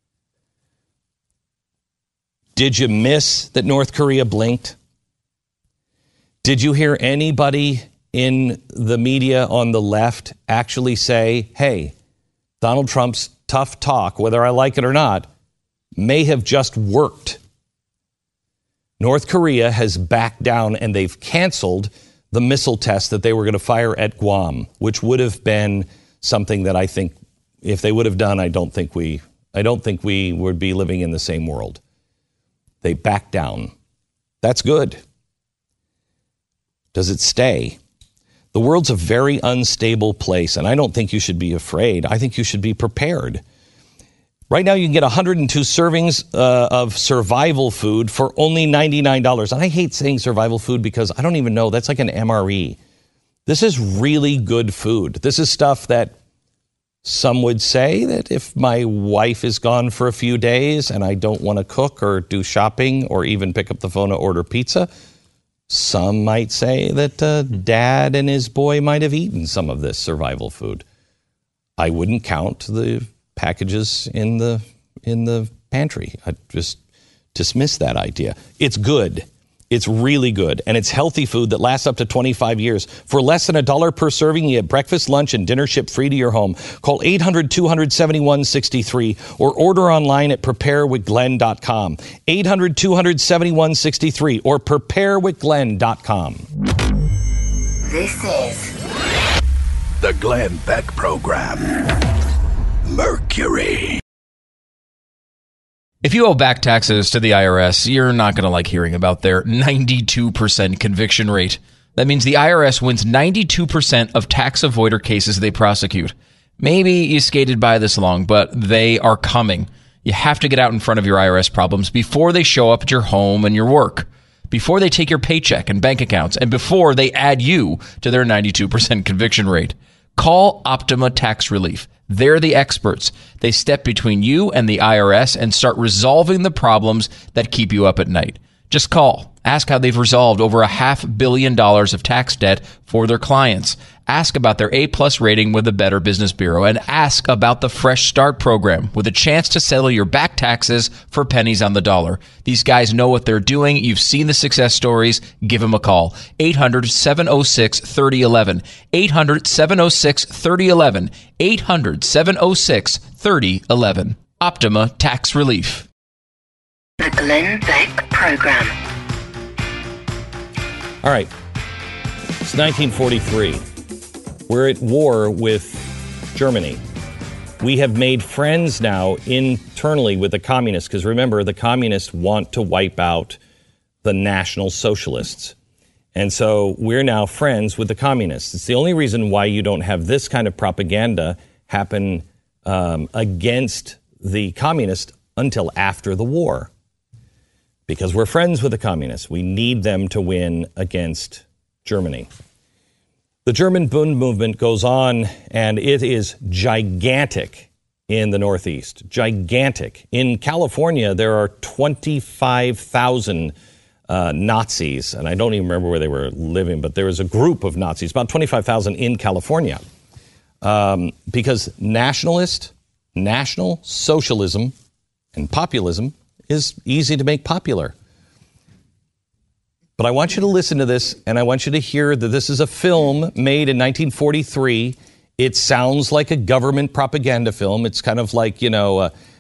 Did you miss that North Korea blinked? Did you hear anybody in the media on the left actually say, hey, Donald Trump's tough talk, whether I like it or not, may have just worked? North Korea has backed down and they've canceled the missile test that they were going to fire at Guam, which would have been something that I think if they would have done, I don't think we would be living in the same world. They backed down. That's good. Does it stay? The world's a very unstable place, and I don't think you should be afraid. I think you should be prepared. Right now, you can get 102 servings of survival food for only $99. And I hate saying survival food because I don't even know. That's like an MRE. This is really good food. This is stuff that some would say that if my wife is gone for a few days and I don't want to cook or do shopping or even pick up the phone to order pizza, some might say that dad and his boy might have eaten some of this survival food. I wouldn't count the packages in the pantry. I just dismiss that idea. It's good. It's really good. And it's healthy food that lasts up to 25 years. For less than $1 per serving, you get breakfast, lunch, and dinner shipped free to your home. Call 800-271-63 or order online at preparewithglenn.com. 800-271-63 or preparewithglenn.com. This is The Glenn Beck Program. Mercury. If you owe back taxes to the IRS, you're not going to like hearing about their 92% conviction rate. That means the IRS wins 92% of tax avoider cases they prosecute. Maybe you skated by this long, but they are coming. You have to get out in front of your IRS problems before they show up at your home and your work, before they take your paycheck and bank accounts, and before they add you to their 92% conviction rate. Call Optima Tax Relief. They're the experts. They step between you and the IRS and start resolving the problems that keep you up at night. Just call. Ask how they've resolved over $500 million of tax debt for their clients. Ask about their A-plus rating with the Better Business Bureau. And ask about the Fresh Start program with a chance to settle your back taxes for pennies on the dollar. These guys know what they're doing. You've seen the success stories. Give them a call. 800-706-3011. 800-706-3011. 800-706-3011. Optima Tax Relief. the Glenn Beck Program. All right. It's 1943. We're at war with Germany. We have made friends now internally with the communists, because remember, the communists want to wipe out the National Socialists. And so we're now friends with the communists. It's the only reason why you don't have this kind of propaganda happen against the communists until after the war. Because we're friends with the communists. We need them to win against Germany. The German Bund movement goes on, and it is gigantic in the Northeast. Gigantic. In California, there are 25,000 Nazis, and I don't even remember where they were living, but there was a group of Nazis, about 25,000 in California. Because National Socialism and populism is easy to make popular. But I want you to listen to this, and I want you to hear that this is a film made in 1943. It sounds like a government propaganda film. It's kind of like,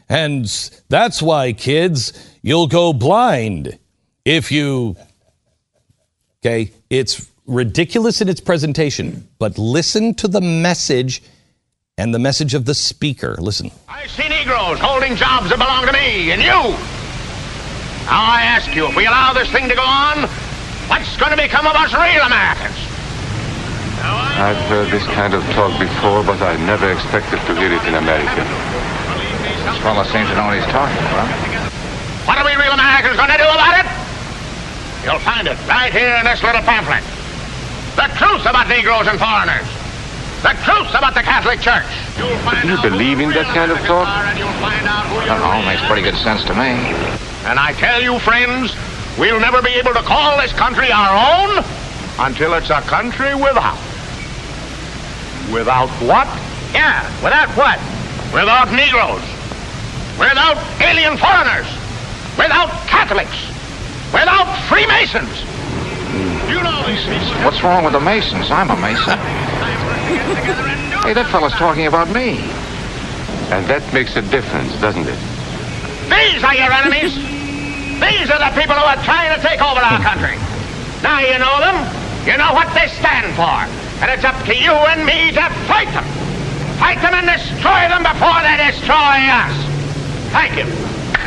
And that's why, kids, you'll go blind if you... Okay, it's ridiculous in its presentation, but listen to the message and the message of the speaker. Listen. I see Negroes holding jobs that belong to me and you. Now I ask you, if we allow this thing to go on, what's going to become of us real Americans? I've heard this kind of talk before, but I never expected to hear it in America. This fellow seems to know what he's talking about. What are we real Americans going to do about it? You'll find it right here in this little pamphlet. The truth about Negroes and foreigners. The truth about the Catholic Church. Do you believe in that kind of talk? I don't know, makes pretty good sense to me. And I tell you, friends, we'll never be able to call this country our own until it's a country without. Without what? Yeah, without what? Without Negroes. Without alien foreigners. Without Catholics. Without Freemasons. You know these people. What's wrong with the Masons? I'm a Mason. Hey, that fellow's talking about me. And that makes a difference, doesn't it? These are your enemies. These are the people who are trying to take over our country. Now you know them. You know what they stand for. And it's up to you and me to fight them. Fight them and destroy them before they destroy us. Thank you.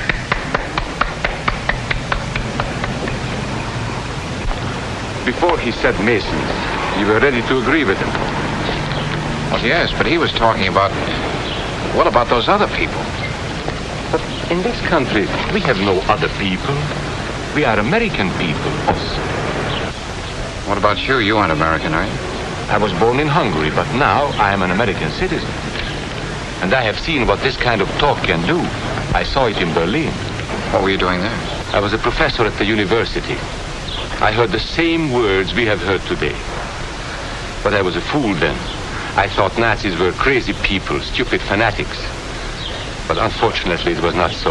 Before he said Masons, you were ready to agree with him. Well, yes, but he was talking about... What about those other people? But in this country, we have no other people. We are American people. What about you? You aren't American, are you? I was born in Hungary, but now I am an American citizen. And I have seen what this kind of talk can do. I saw it in Berlin. What were you doing there? I was a professor at the university. I heard the same words we have heard today. But I was a fool then. I thought Nazis were crazy people, stupid fanatics. But unfortunately, it was not so.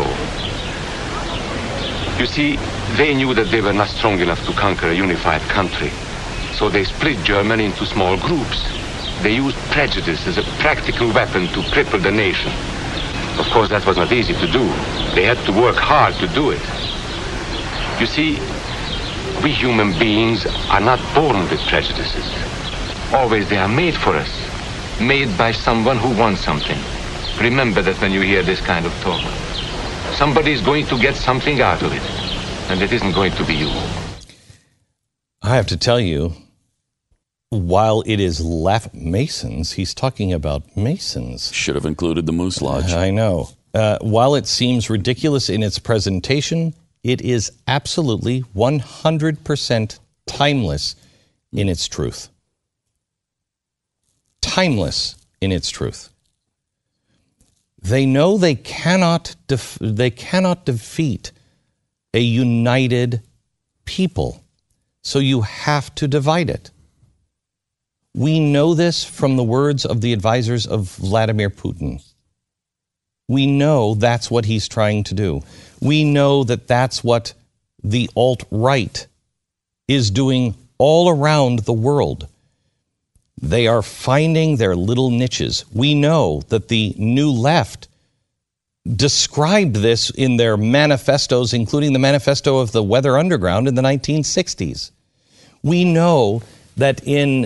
You see, they knew that they were not strong enough to conquer a unified country. So they split Germany into small groups. They used prejudice as a practical weapon to cripple the nation. Of course, that was not easy to do. They had to work hard to do it. You see, we human beings are not born with prejudices. Always they are made for us. Made by someone who wants something. Remember that when you hear this kind of talk. Somebody is going to get something out of it. And it isn't going to be you. I have to tell you, while it is Masons, he's talking about Masons. Should have included the Moose Lodge. I know. While it seems ridiculous in its presentation, it is absolutely 100% timeless in its truth. Timeless in its truth. They know they cannot defeat a united people, so you have to divide it. We know this from the words of the advisors of Vladimir Putin. We know that's what he's trying to do. We know that that's what the alt-right is doing all around the world. They are finding their little niches. We know that the New Left described this in their manifestos, including the manifesto of the Weather Underground in the 1960s. We know that in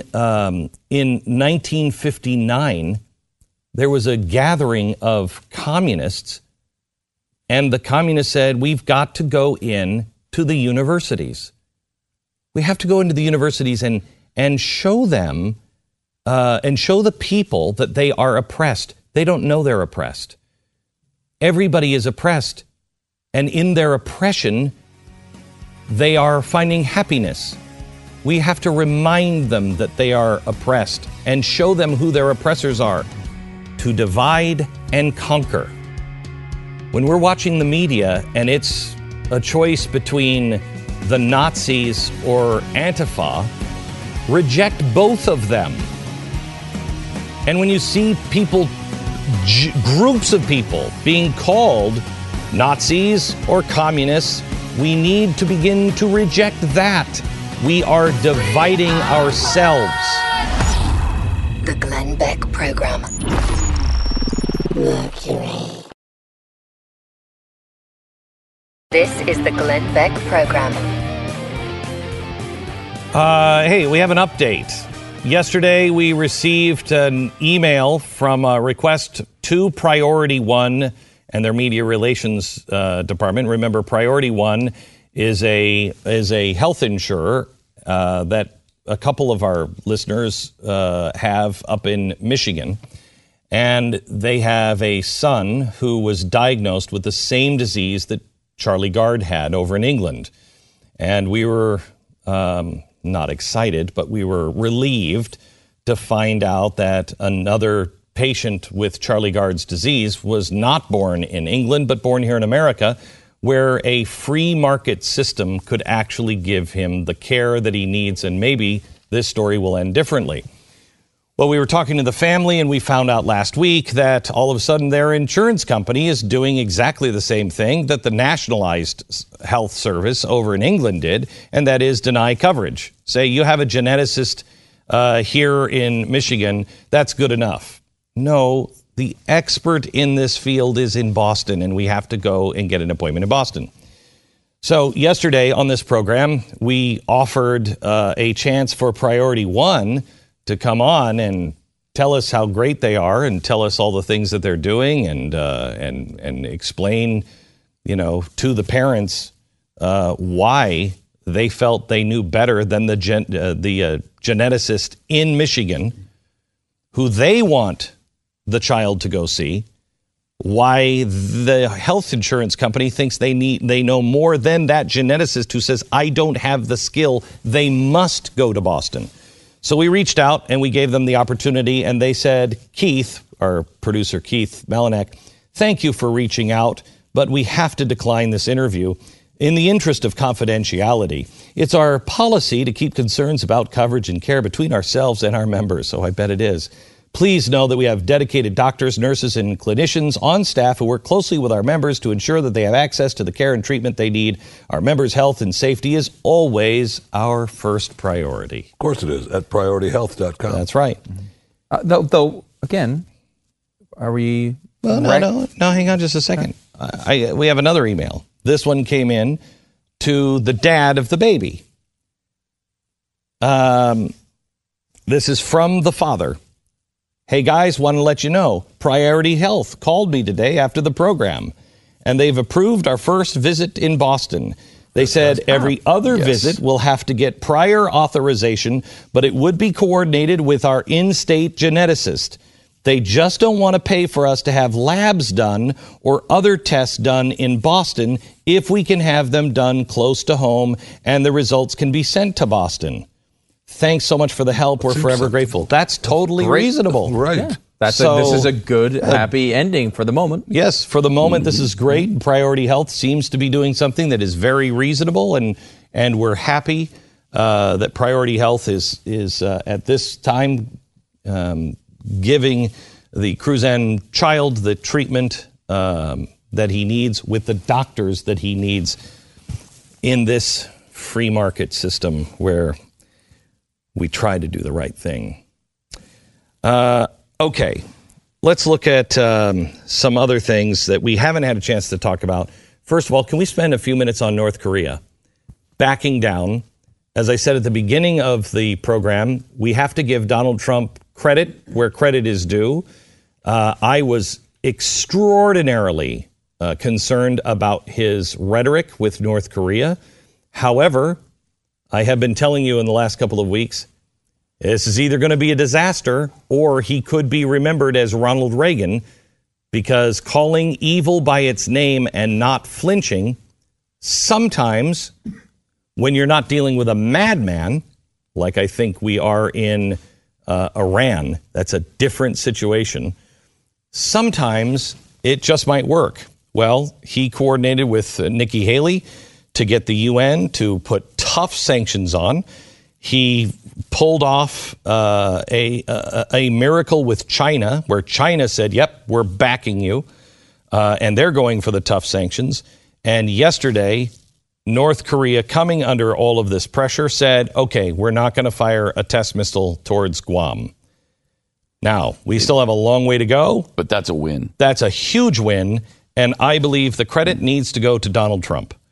1959, there was a gathering of communists, and the communists said, we've got to go in to the universities. We have to go into the universities and show them, and show the people that they are oppressed. They don't know they're oppressed. Everybody is oppressed, and in their oppression, they are finding happiness. We have to remind them that they are oppressed and show them who their oppressors are. To divide and conquer. When we're watching the media and it's a choice between the Nazis or Antifa, reject both of them. And when you see people, groups of people being called Nazis or communists, we need to begin to reject that. We are dividing ourselves. The Glenn Beck Program. Mercury. This is the Glenn Beck Program. Hey, we have an update. Yesterday, we received an email from a request to Priority One and their media relations department. Remember, Priority One is a health insurer that a couple of our listeners have up in Michigan. And they have a son who was diagnosed with the same disease that Charlie Gard had over in England. And we were not excited, but we were relieved to find out that another patient with Charlie Gard's disease was not born in England, but born here in America, where a free market system could actually give him the care that he needs. And maybe this story will end differently. Well, we were talking to the family, and we found out last week that all of a sudden their insurance company is doing exactly the same thing that the nationalized health service over in England did, and that is deny coverage. Say you have a geneticist here in Michigan, that's good enough. No, the expert in this field is in Boston, and we have to go and get an appointment in Boston. So yesterday on this program, we offered a chance for Priority One to come on and tell us how great they are and tell us all the things that they're doing and explain, to the parents why they felt they knew better than the geneticist in Michigan, who they want the child to go see, why the health insurance company thinks they know more than that geneticist who says, I don't have the skill, they must go to Boston. So we reached out and we gave them the opportunity, and they said, Keith, our producer Keith Malinek, thank you for reaching out, but we have to decline this interview in the interest of confidentiality. It's our policy to keep concerns about coverage and care between ourselves and our members, so I bet it is. Please know that we have dedicated doctors, nurses, and clinicians on staff who work closely with our members to ensure that they have access to the care and treatment they need. Our members' health and safety is always our first priority. Of course it is, at PriorityHealth.com. That's right. Though, again, are we... Well, no, hang on just a second. We have another email. This one came in to the dad of the baby. This is from the father. Hey guys, want to let you know, Priority Health called me today after the program, and they've approved our first visit in Boston. They said every other visit will have to get prior authorization, but it would be coordinated with our in-state geneticist. They just don't want to pay for us to have labs done or other tests done in Boston if we can have them done close to home and the results can be sent to Boston. Thanks so much for the help. We're forever grateful. That's totally reasonable. Right. Yeah. This is a good, happy ending for the moment. Yes, for the moment, this is great. Priority Health seems to be doing something that is very reasonable, and we're happy that Priority Health is at this time giving the Cruzan child the treatment that he needs with the doctors that he needs in this free market system where we try to do the right thing. Okay, let's look at some other things that we haven't had a chance to talk about. First of all, can we spend a few minutes on North Korea? Backing down. As I said at the beginning of the program, we have to give Donald Trump credit where credit is due. I was extraordinarily concerned about his rhetoric with North Korea. However, I have been telling you in the last couple of weeks, this is either going to be a disaster or he could be remembered as Ronald Reagan, because calling evil by its name and not flinching, sometimes when you're not dealing with a madman, like I think we are in Iran, that's a different situation. Sometimes it just might work. Well, he coordinated with Nikki Haley to get the UN to put tough sanctions on. He pulled off a miracle with China, where China said, yep, we're backing you, and they're going for the tough sanctions. And yesterday, North Korea, coming under all of this pressure, said, okay, we're not going to fire a test missile towards Guam. Now, we still have a long way to go. But that's a win. That's a huge win, and I believe the credit needs to go to Donald Trump.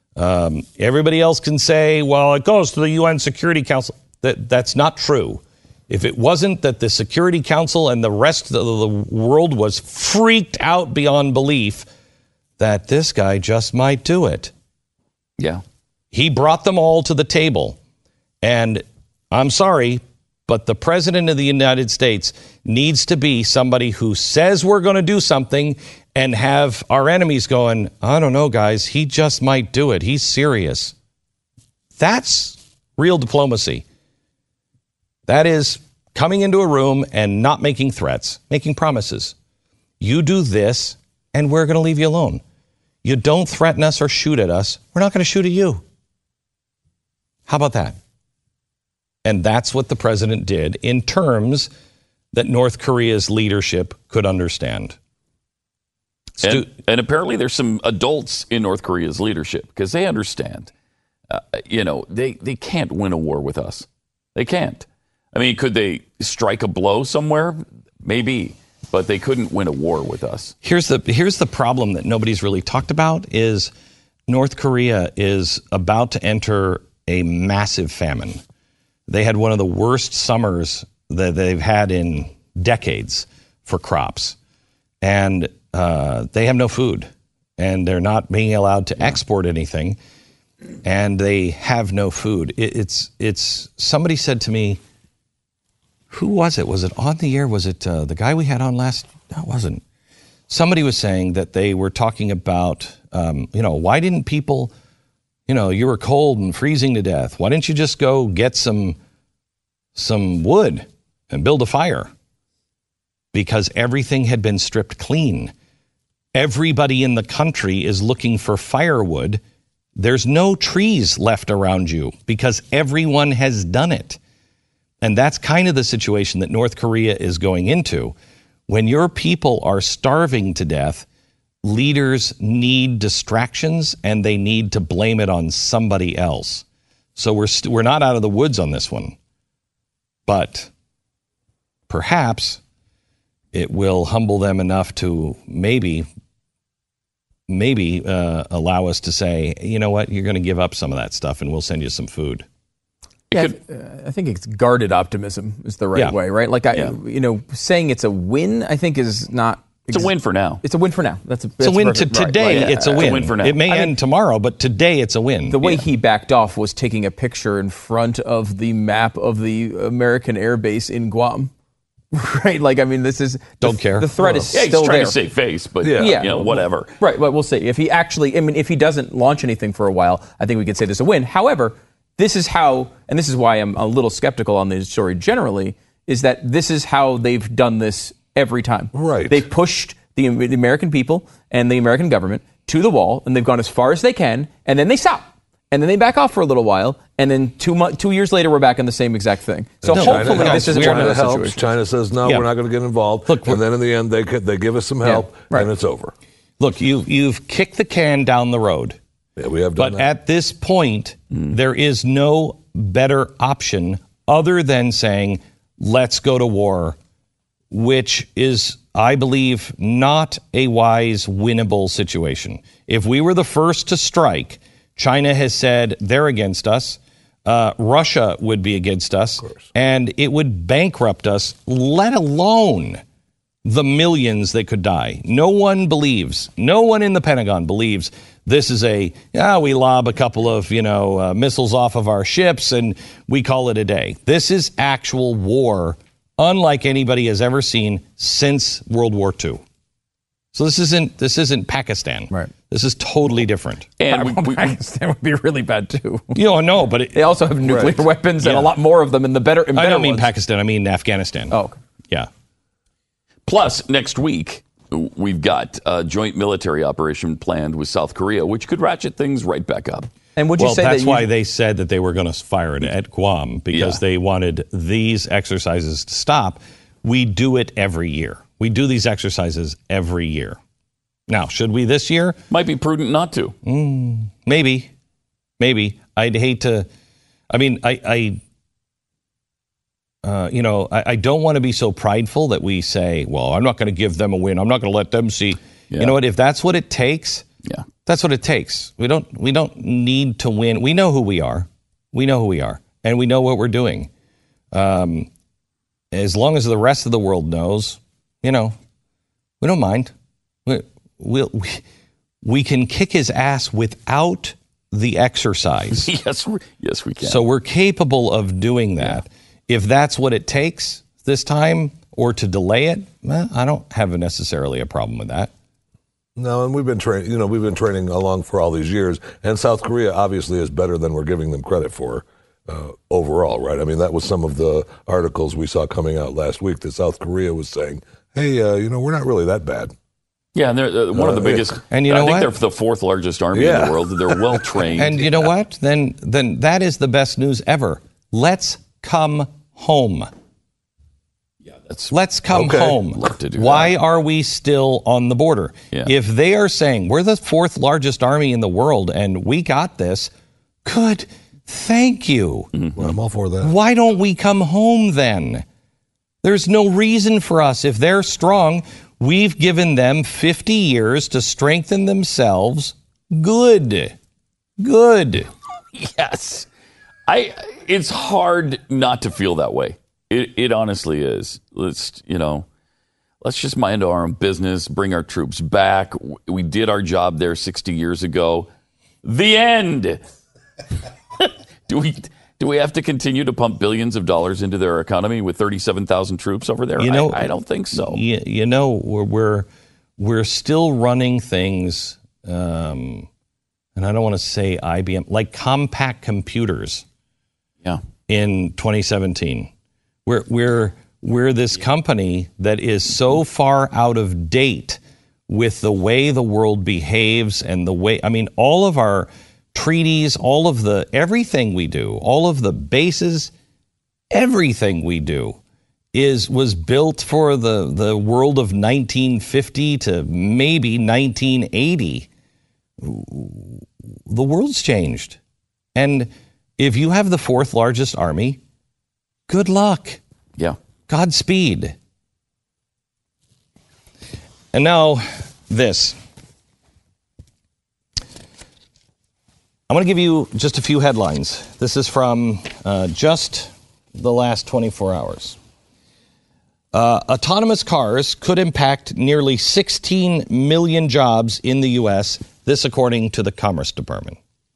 Everybody else can say, well, it goes to the UN Security Council. That's not true. If it wasn't that the Security Council and the rest of the world was freaked out beyond belief that this guy just might do it. Yeah. He brought them all to the table. And I'm sorry, but the president of the United States needs to be somebody who says we're going to do something and have our enemies going, I don't know, guys, he just might do it. He's serious. That's real diplomacy. That is coming into a room and not making threats, making promises. You do this, and we're going to leave you alone. You don't threaten us or shoot at us. We're not going to shoot at you. How about that? And that's what the president did in terms that North Korea's leadership could understand. And apparently there's some adults in North Korea's leadership because they understand. They can't win a war with us. They can't. I mean, could they strike a blow somewhere? Maybe. But they couldn't win a war with us. Here's the problem that nobody's really talked about is North Korea is about to enter a massive famine. They had one of the worst summers that they've had in decades for crops. And they have no food. And they're not being allowed to export anything. And they have no food. It's somebody said to me, who was it? Was it on the air? Was it the guy we had on last? No, it wasn't. Somebody was saying that they were talking about, why didn't people, you were cold and freezing to death. Why didn't you just go get some wood and build a fire? Because everything had been stripped clean. Everybody in the country is looking for firewood. There's no trees left around you because everyone has done it. And that's kind of the situation that North Korea is going into. When your people are starving to death, leaders need distractions and they need to blame it on somebody else. So we're not out of the woods on this one. But perhaps it will humble them enough to maybe allow us to say, you know what, you're going to give up some of that stuff and we'll send you some food. Yeah, I think it's guarded optimism is the right way, right? Like, saying it's a win, I think is not... It's a win for now. It's a win for now. That's a win today. Right. It's a win. It's a win for now. It may end tomorrow, but today it's a win. The way he backed off was taking a picture in front of the map of the American Air Base in Guam. Right? Like, I mean, this is... Don't care. The threat is still there. He's trying to save face, but, whatever. Right, well, we'll see. If he actually... I mean, if he doesn't launch anything for a while, I think we could say this is a win. However... This is how, and this is why I'm a little skeptical on this story generally, is that this is how they've done this every time. Right. They pushed the American people and the American government to the wall, and they've gone as far as they can, and then they stop. And then they back off for a little while, and then 2 years later, we're back in the same exact thing. So hopefully this isn't one of those situations. China says, no, we're not going to get involved. Look, and then in the end, they give us some help, and it's over. Look, you've kicked the can down the road. Yeah, we have done but that. At this point, there is no better option other than saying, let's go to war, which is, I believe, not a wise, winnable situation. If we were the first to strike, China has said they're against us. Russia would be against us, and it would bankrupt us, let alone the millions that could die. No one in the Pentagon believes this is we lob a couple of, missiles off of our ships and we call it a day. This is actual war, unlike anybody has ever seen since World War II. So this isn't Pakistan. Right. This is totally different. And Pakistan would be really bad too. No, but they also have nuclear weapons and a lot more of them in the better. I don't mean Pakistan. I mean Afghanistan. Oh, okay. Yeah. Plus, next week, we've got a joint military operation planned with South Korea, which could ratchet things right back up. And would you say that's why they said that they were going to fire it at Guam, because they wanted these exercises to stop. We do it every year. We do these exercises every year. Now, should we this year? Might be prudent not to. Maybe. I'd hate to. I mean, I don't want to be so prideful that we say, well, I'm not going to give them a win. I'm not going to let them see. Yeah. You know what? If that's what it takes Yeah. That's what it takes. We don't need to win. We know who we are. And we know what we're doing. As long as the rest of the world knows, we don't mind. We can kick his ass without the exercise. Yes, we can. So we're capable of doing that. Yeah. If that's what it takes this time, or to delay it, I don't have necessarily a problem with that. No, and we've been training along for all these years, and South Korea obviously is better than we're giving them credit for overall, right? I mean, that was some of the articles we saw coming out last week that South Korea was saying, hey, we're not really that bad. Yeah, and they're one of the biggest. And you know I think what? they're the fourth largest army in the world. They're well trained. And you know what? Then that is the best news ever. Let's come home. Let's come home. Love to do Why that. are we still on the border? Yeah. If they are saying we're the fourth largest army in the world and we got this, good, thank you. Mm-hmm. Well, I'm all for that. Why don't we come home then? There's no reason for us. If they're strong, we've given them 50 years to strengthen themselves. Good. Yes. It's hard not to feel that way. It honestly is. Let's just mind our own business, bring our troops back. We did our job there 60 years ago. The end. Do we have to continue to pump billions of dollars into their economy with 37,000 troops over there? I don't think so. We're still running things, and I don't want to say IBM, like compact computers. Yeah. In 2017. We're this company that is so far out of date with the way the world behaves and the way, all of our treaties, everything we do, all of the bases, everything we do was built for the world of 1950 to maybe 1980. The world's changed. And if you have the fourth largest army, good luck. Yeah. Godspeed. And now this. I'm going to give you just a few headlines. This is from just the last 24 hours. Autonomous cars could impact nearly 16 million jobs in the U.S., this according to the Commerce Department.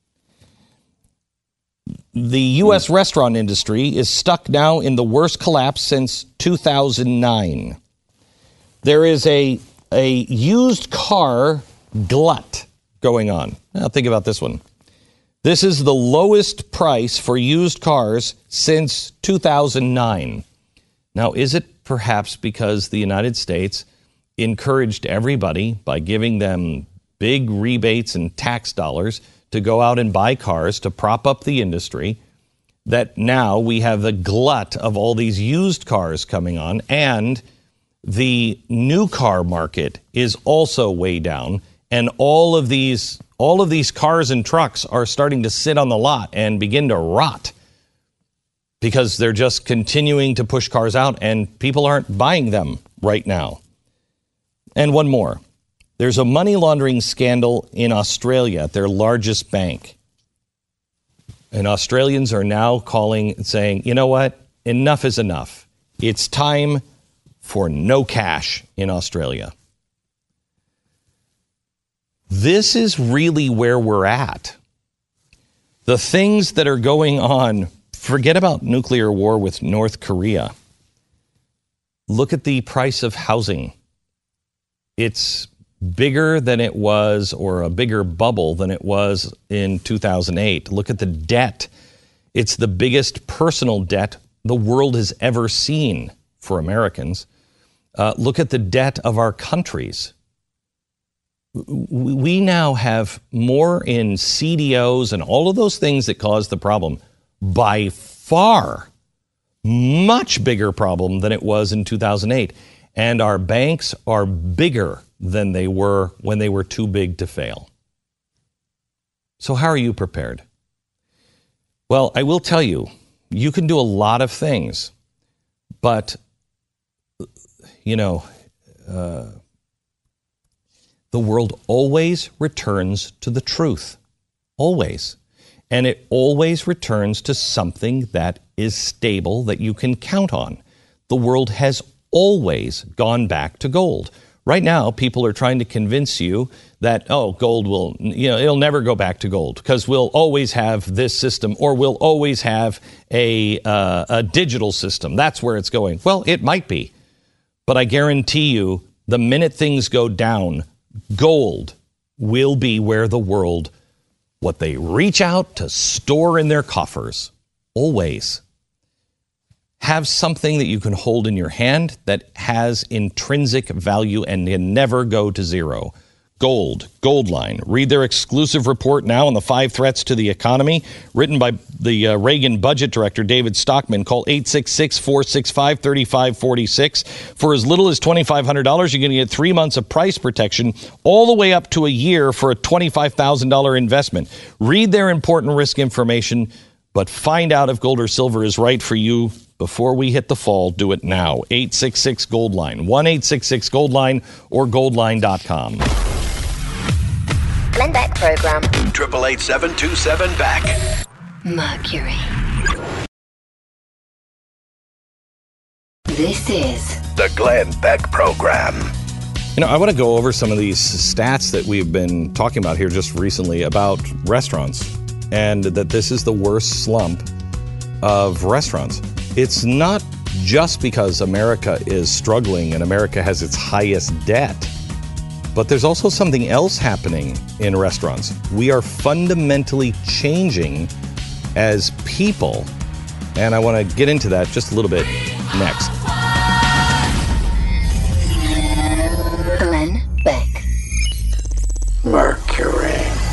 The U.S. restaurant industry is stuck now in the worst collapse since 2009. There is a used car glut going on. Now think about this one. This is the lowest price for used cars since 2009. Now, is it perhaps because the United States encouraged everybody by giving them big rebates and tax dollars to go out and buy cars to prop up the industry, that now we have the glut of all these used cars coming on, and the new car market is also way down, and all of these cars and trucks are starting to sit on the lot and begin to rot because they're just continuing to push cars out and people aren't buying them right now. And one more. There's a money laundering scandal in Australia at their largest bank. And Australians are now calling and saying, you know what? Enough is enough. It's time for no cash in Australia. This is really where we're at. The things that are going on, forget about nuclear war with North Korea. Look at the price of housing. It's bigger than it was, or a bigger bubble than it was in 2008. Look at the debt. It's the biggest personal debt the world has ever seen for Americans. Look at the debt of our countries. We now have more in CDOs and all of those things that caused the problem. By far, much bigger problem than it was in 2008. And our banks are bigger than they were when they were too big to fail. So how are you prepared? Well, I will tell you, you can do a lot of things, but, the world always returns to the truth. Always. And it always returns to something that is stable, that you can count on. The world has always gone back to gold. Right now, people are trying to convince you that, gold will, it'll never go back to gold because we'll always have this system, or we'll always have a digital system. That's where it's going. Well, it might be. But I guarantee you, the minute things go down, gold will be where the world, what they reach out to store in their coffers. Always. Have something that you can hold in your hand that has intrinsic value and can never go to zero. Gold, Goldline. Read their exclusive report now on the 5 threats to the economy, written by the Reagan budget director, David Stockman. Call 866-465-3546. For as little as $2,500, you're going to get 3 months of price protection, all the way up to a year for a $25,000 investment. Read their important risk information, but find out if gold or silver is right for you before we hit the fall. Do it now. 866-GOLDLINE. 1-866-GOLDLINE or goldline.com. Glenn Beck program. 888-727-BECK. Mercury. This is The Glenn Beck Program. I want to go over some of these stats that we've been talking about here just recently about restaurants, and that this is the worst slump of restaurants. It's not just because America is struggling and America has its highest debt, but there's also something else happening in restaurants. We are fundamentally changing as people, and I want to get into that just a little bit next. Glenn Beck. Mercury.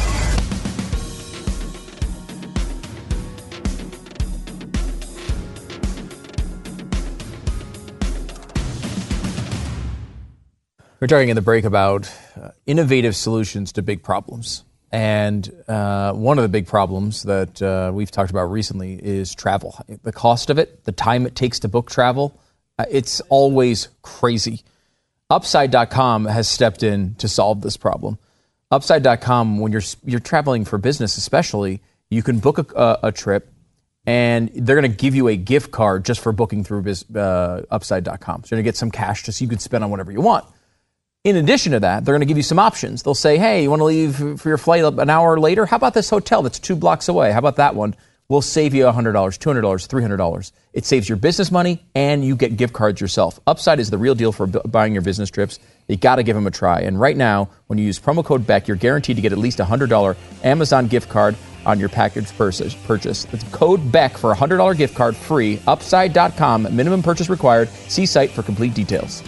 We're talking in the break about innovative solutions to big problems. And one of the big problems that we've talked about recently is travel. The cost of it, the time it takes to book travel, it's always crazy. Upside.com has stepped in to solve this problem. Upside.com, when you're traveling for business especially, you can book a trip, and they're going to give you a gift card just for booking through Upside.com. So you're going to get some cash just so you can spend on whatever you want. In addition to that, they're going to give you some options. They'll say, hey, you want to leave for your flight an hour later? How about this hotel that's 2 blocks away? How about that one? We'll save you $100, $200, $300. It saves your business money, and you get gift cards yourself. Upside is the real deal for buying your business trips. You got to give them a try. And right now, when you use promo code BECK, you're guaranteed to get at least a $100 Amazon gift card on your package purchase. That's code BECK for a $100 gift card free. Upside.com. Minimum purchase required. See site for complete details.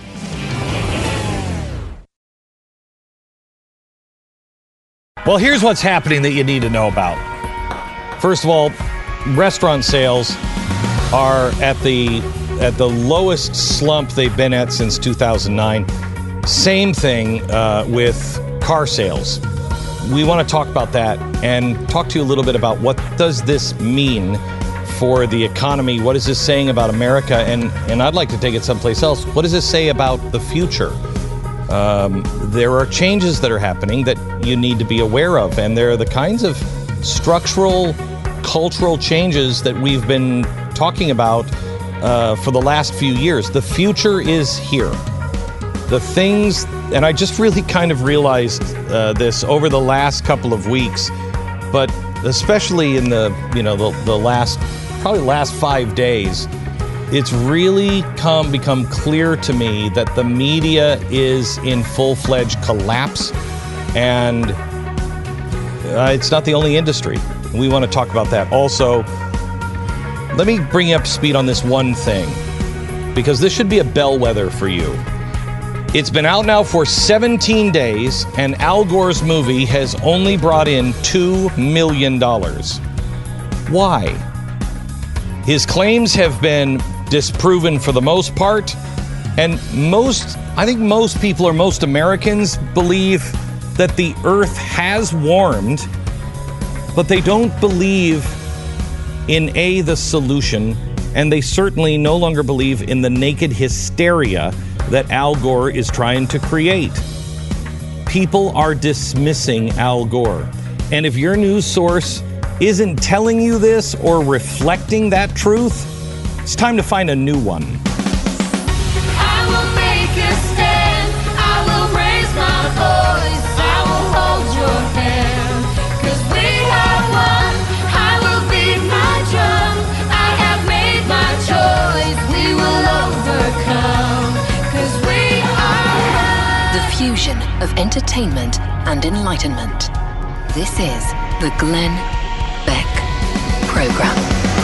Well, here's what's happening that you need to know about. First of all, restaurant sales are at the lowest slump they've been at since 2009. Same thing with car sales. We want to talk about that and talk to you a little bit about what does this mean for the economy. What is this saying about America? And I'd like to take it someplace else. What does this say about the future? There are changes that are happening that you need to be aware of, and they're the kinds of structural, cultural changes that we've been talking about for the last few years. The future is here. The things, and I just really kind of realized this over the last couple of weeks, but especially in the last 5 days, it's really become clear to me that the media is in full-fledged collapse, and it's not the only industry. We want to talk about that. Also, let me bring you up to speed on this one thing, because this should be a bellwether for you. It's been out now for 17 days, and Al Gore's movie has only brought in $2 million. Why? His claims have been disproven for the most part, and I think most people or most Americans believe that the earth has warmed, but they don't believe in the solution, and they certainly no longer believe in the naked hysteria that Al Gore is trying to create. people are dismissing Al Gore. And if your news source isn't telling you this or reflecting that truth, it's time to find a new one. I will make a stand. I will raise my voice. I will hold your hand. 'Cause we are one. I will beat my drum. I have made my choice. We will overcome. 'Cause we are one. The fusion of entertainment and enlightenment. This is the Glenn Beck Program.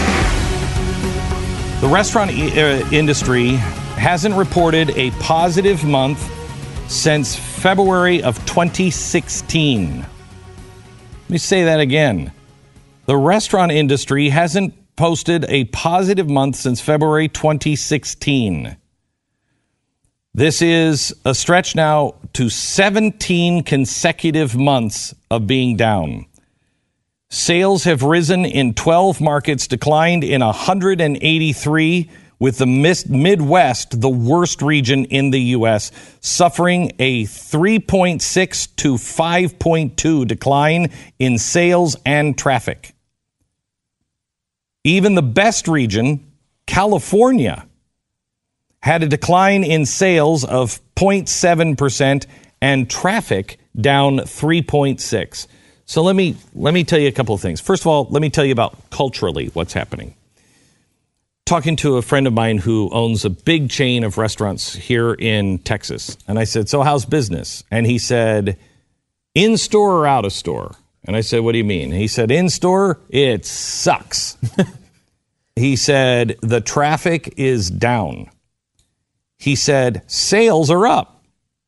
The restaurant industry hasn't reported a positive month since February of 2016. Let me say that again. The restaurant industry hasn't posted a positive month since February 2016. This is a stretch now to 17 consecutive months of being down. Sales have risen in 12 markets, declined in 183, with the Midwest, the worst region in the U.S., suffering a 3.6 to 5.2 decline in sales and traffic. Even the best region, California, had a decline in sales of 0.7% and traffic down 3.6%. So let me tell you a couple of things. First of all, let me tell you about culturally what's happening. Talking to a friend of mine who owns a big chain of restaurants here in Texas. And I said, so how's business? And he said, in store or out of store? And I said, what do you mean? He said, in store, it sucks. He said, the traffic is down. He said, sales are up.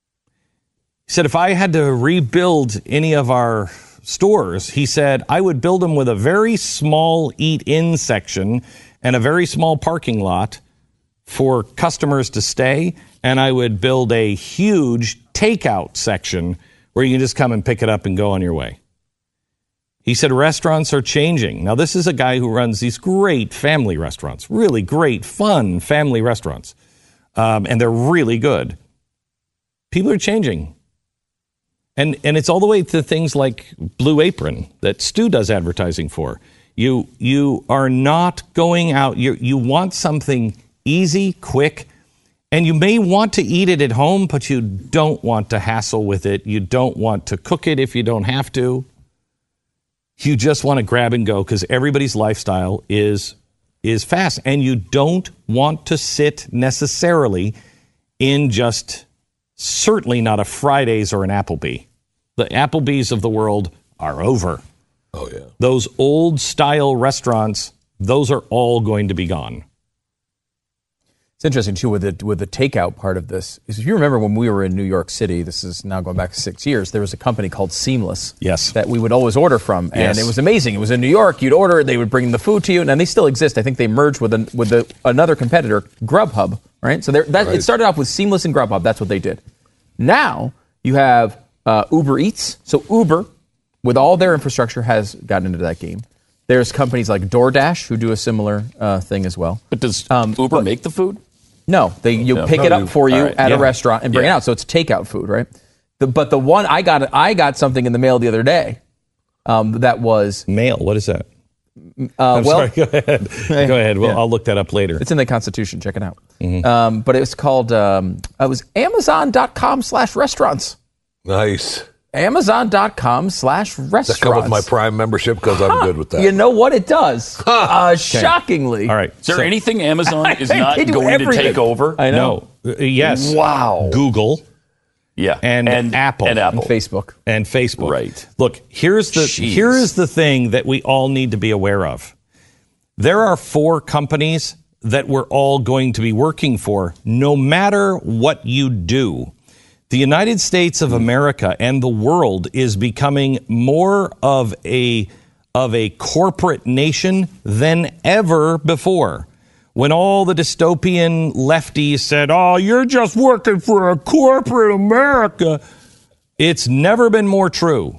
He said, if I had to rebuild any of our stores, he said, I would build them with a very small eat-in section and a very small parking lot for customers to stay, and I would build a huge takeout section where you can just come and pick it up and go on your way. He said restaurants are changing. Now, this is a guy who runs these great family restaurants, really great, fun family restaurants. And they're really good. People are changing. And it's all the way to things like Blue Apron that Stu does advertising for. You are not going out. You want something easy, quick, and you may want to eat it at home, but you don't want to hassle with it. You don't want to cook it if you don't have to. You just want to grab and go because everybody's lifestyle is fast, and you don't want to sit necessarily in just certainly not a Fridays or an Applebee. The Applebees of the world are over. Oh, yeah. Those old style restaurants, those are all going to be gone. It's interesting, too, with the takeout part of this. Is if you remember when we were in New York City, this is now going back 6 years, there was a company called Seamless. Yes. That we would always order from. And yes. It was amazing. It was in New York. You'd order it. They would bring the food to you. And they still exist. I think they merged with another competitor, Grubhub. Right? So It started off with Seamless and Grubhub. That's what they did. Now you have Uber Eats. So Uber, with all their infrastructure, has gotten into that game. There's companies like DoorDash who do a similar thing as well. But does Uber make the food? No, you pick it up for you at a restaurant and bring it out. So it's takeout food, right? But the one I got something in the mail the other day that was mail. What is that? Sorry, go ahead. Go ahead. Well, I'll look that up later. It's in the Constitution. Check it out. Mm-hmm. But it was called. It was Amazon.com/restaurants. Nice. Amazon.com/restaurants. Does that come with my Prime membership? Because I'm good with that. You know what? It does. Shockingly. All right. Is there anything Amazon is not going to take over? I know. No. Yes. Wow. Google. Yeah. And Apple. And Apple. And Facebook. And Facebook. Right. Look, here is the thing that we all need to be aware of. There are 4 companies that we're all going to be working for, no matter what you do. The United States of America and the world is becoming more of a corporate nation than ever before. When all the dystopian lefties said, "Oh, you're just working for a corporate America," it's never been more true.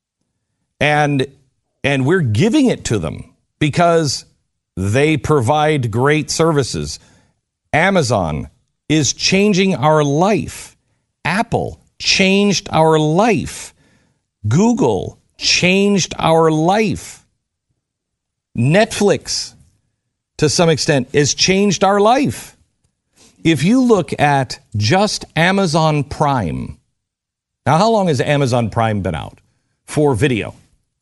And we're giving it to them because they provide great services. Amazon is changing our life. Apple changed our life. Google changed our life. Netflix, to some extent, has changed our life. If you look at just Amazon Prime, now how long has Amazon Prime been out for video?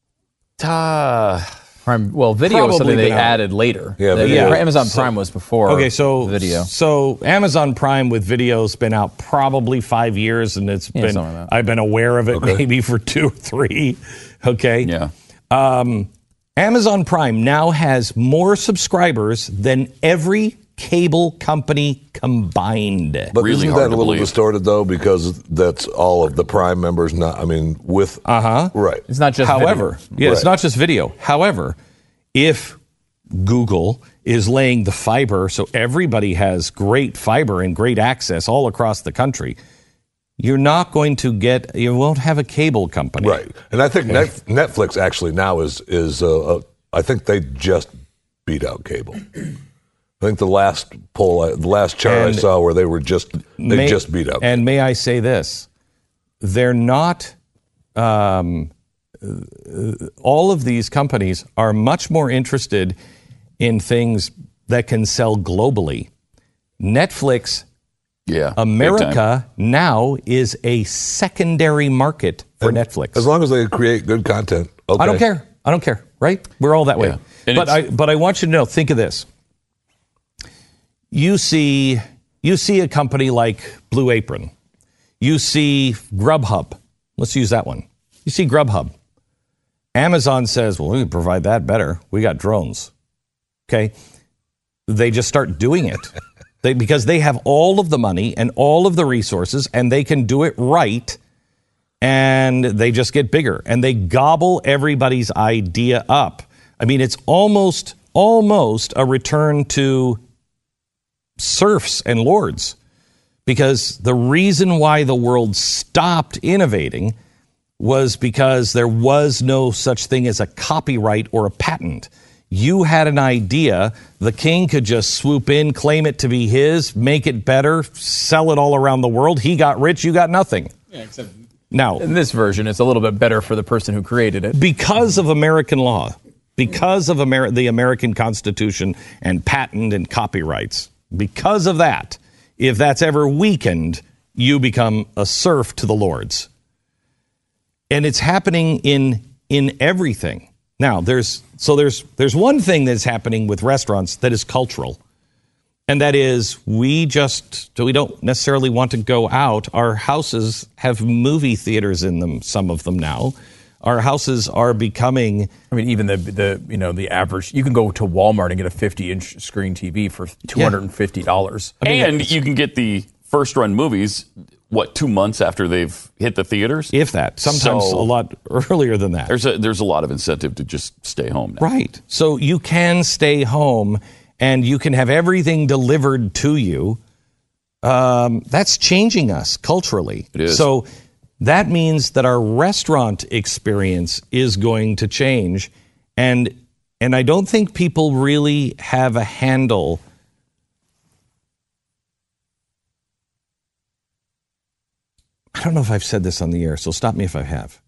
Well, video was something they added later. Amazon Prime was before video. So Amazon Prime with video's been out probably 5 years, and I've been aware of it maybe for 2 or 3. Okay. Yeah. Amazon Prime now has more subscribers than every cable company combined. But isn't that a little distorted, though, because that's all of the Prime members? Right. It's not just However, video. It's not just video. However, if Google is laying the fiber so everybody has great fiber and great access all across the country, you won't have a cable company. Right. And I think Netflix actually now is I think they just beat out cable. I think the last chart I saw where they just beat up. And may I say this? They're not. All of these companies are much more interested in things that can sell globally. Netflix, America now is a secondary market for Netflix. As long as they create good content. Okay. I don't care. Right? We're all that way. But I want you to know. Think of this. You see a company like Blue Apron. You see Grubhub. Let's use that one. You see Grubhub. Amazon says, well, we can provide that better. We got drones. Okay? They just start doing it. Because they have all of the money and all of the resources, and they can do it right, and they just get bigger. And they gobble everybody's idea up. I mean, it's almost a return to serfs and lords, because the reason why the world stopped innovating was because there was no such thing as a copyright or a patent. You had an idea, the king could just swoop in, claim it to be his, make it better, sell it all around the world. He got rich, you got nothing. Yeah, except now, in this version, it's a little bit better for the person who created it. Because of American law, because of the American Constitution and patent and copyrights. Because of that, if that's ever weakened, you become a serf to the lords. And it's happening in everything. Now, there's one thing that's happening with restaurants that is cultural. And that is we don't necessarily want to go out. Our houses have movie theaters in them, some of them now. Our houses are becoming. I mean, even the average. You can go to Walmart and get a 50-inch screen TV for $250. And you can get the first-run movies 2 months after they've hit the theaters? If that. Sometimes a lot earlier than that. There's a lot of incentive to just stay home now. Right. So you can stay home and you can have everything delivered to you. That's changing us culturally. It is. So that means that our restaurant experience is going to change. And I don't think people really have a handle. I don't know if I've said this on the air, so stop me if I have.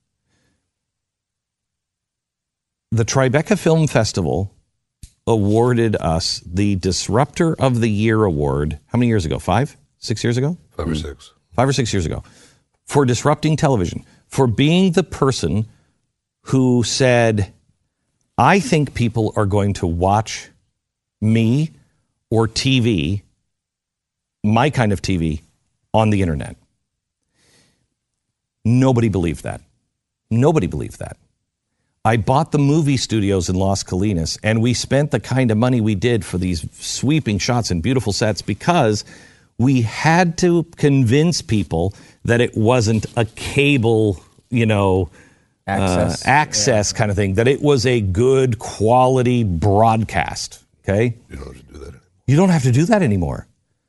The Tribeca Film Festival awarded us the Disruptor of the Year award. How many years ago? 5? 6 years ago? 5 or 6. 5 or 6 years ago. For disrupting television. For being the person who said, I think people are going to watch me or TV, my kind of TV, on the internet. Nobody believed that. Nobody believed that. I bought the movie studios in Las Colinas, and we spent the kind of money we did for these sweeping shots and beautiful sets because we had to convince people that it wasn't a cable, access kind of thing, that it was a good quality broadcast. Okay? You don't have to do that anymore.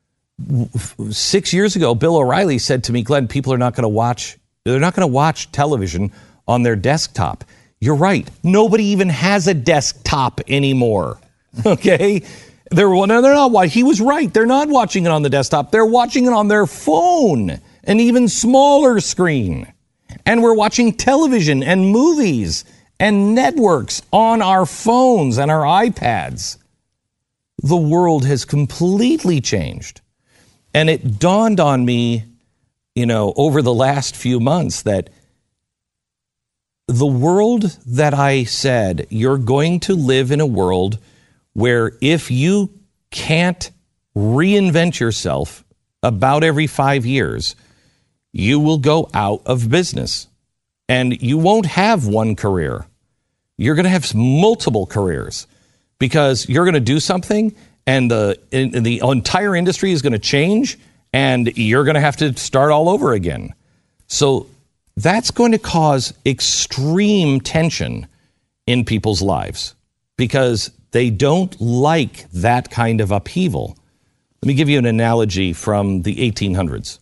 6 years ago, Bill O'Reilly said to me, Glenn, people are not going to watch. They're not going to watch television on their desktop. You're right. Nobody even has a desktop anymore. Okay? They're not watching. He was right. They're not watching it on the desktop. They're watching it on their phone. an even smaller screen. And we're watching television and movies and networks on our phones and our iPads. The world has completely changed. And it dawned on me, over the last few months that the world that I said, you're going to live in a world where if you can't reinvent yourself about every 5 years, you will go out of business. And you won't have one career. You're going to have multiple careers because you're going to do something and the entire industry is going to change and you're going to have to start all over again. So that's going to cause extreme tension in people's lives because they don't like that kind of upheaval. Let me give you an analogy from the 1800s.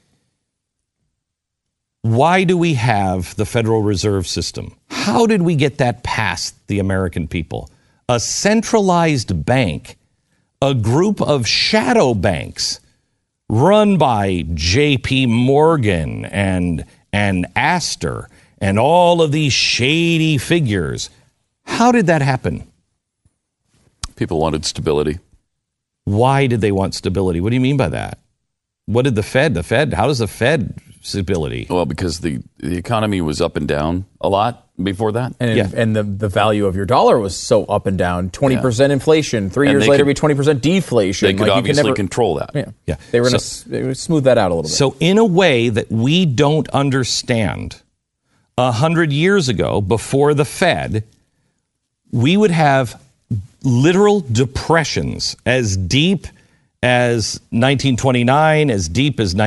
Why do we have the Federal Reserve System? How did we get that past the American people? A centralized bank, a group of shadow banks run by J.P. Morgan and Astor and all of these shady figures. How did that happen? People wanted stability. Why did they want stability? What do you mean by that? What did the Fed, how does the Fed stability? Well, because the economy was up and down a lot before that. And the value of your dollar was so up and down. 20% inflation. 3 years later, be 20% deflation. They could obviously control that. Yeah. They were going to smooth that out a little bit. So in a way that we don't understand, 100 years ago, before the Fed, we would have literal depressions as deep as 1929, as deep as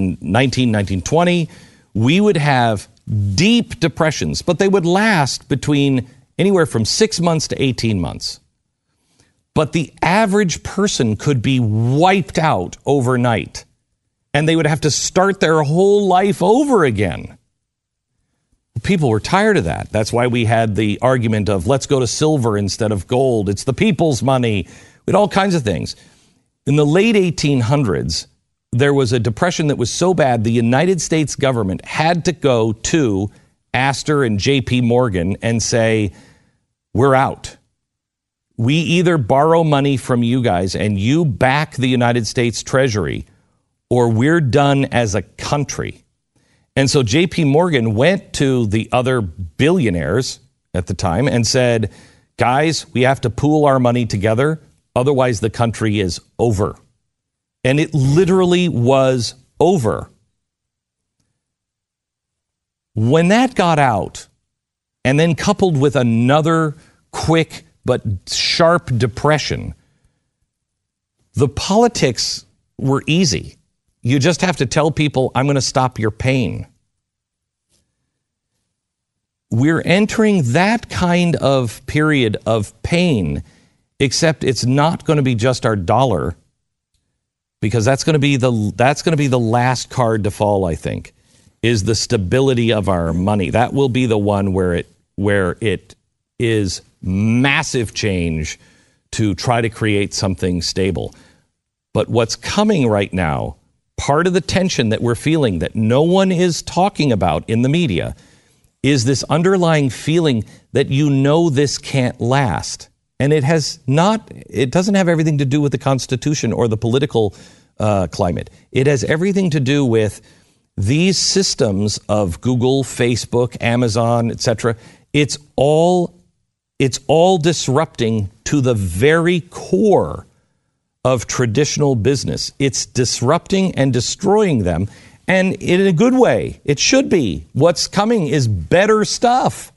1920. We would have deep depressions, but they would last between anywhere from 6 months to 18 months. But the average person could be wiped out overnight, and they would have to start their whole life over again. People were tired of that. That's why we had the argument of let's go to silver instead of gold. It's the people's money. We had all kinds of things. In the late 1800s, there was a depression that was so bad, the United States government had to go to Astor and J.P. Morgan and say, we're out. We either borrow money from you guys and you back the United States Treasury, or we're done as a country. And so J.P. Morgan went to the other billionaires at the time and said, guys, we have to pool our money together. Otherwise, the country is over. And it literally was over. When that got out, and then coupled with another quick but sharp depression, the politics were easy. You just have to tell people, I'm going to stop your pain. We're entering that kind of period of pain, except it's not going to be just our dollar, because that's going to be the last card to fall, I think, is the stability of our money. That will be the one where it is massive change to try to create something stable. But what's coming right now, part of the tension that we're feeling that no one is talking about in the media, is this underlying feeling that this can't last. And it doesn't have everything to do with the Constitution or the political climate. It has everything to do with these systems of Google, Facebook, Amazon, etc. It's all disrupting to the very core of traditional business. It's disrupting and destroying them. And in a good way, it should be. What's coming is better stuff.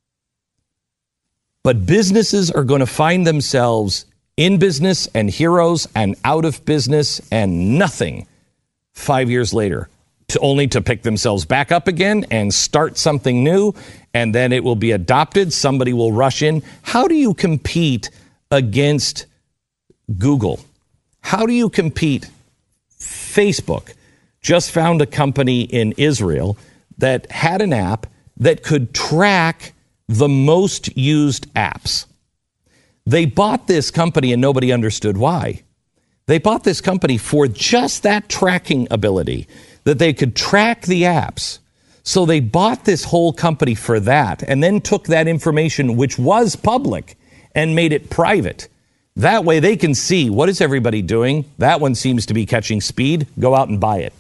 But businesses are going to find themselves in business and heroes and out of business and nothing 5 years later, only to pick themselves back up again and start something new, and then it will be adopted. Somebody will rush in. How do you compete against Google? How do you compete? Facebook just found a company in Israel that had an app that could track the most used apps. They bought this company and nobody understood why. They bought this company for just that tracking ability. that they could track the apps. So they bought this whole company for that and then took that information, which was public, and made it private. That way they can see, what is everybody doing? That one seems to be catching speed. Go out and buy it.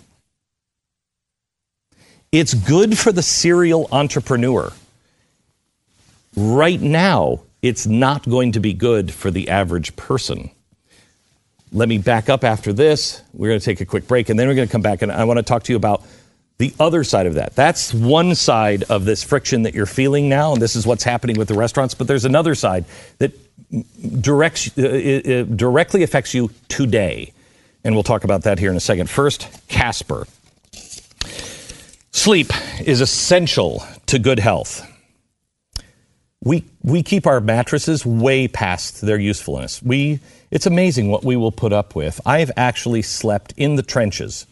It's good for the serial entrepreneur. Right now, it's not going to be good for the average person. Let me back up after this. We're going to take a quick break, and then we're going to come back, and I want to talk to you about the other side of that. That's one side of this friction that you're feeling now, and this is what's happening with the restaurants. But there's another side that directly affects you today, and we'll talk about that here in a second. First, Casper. Sleep is essential to good health. We keep our mattresses way past their usefulness. It's amazing what we will put up with. I've actually slept in the trenches.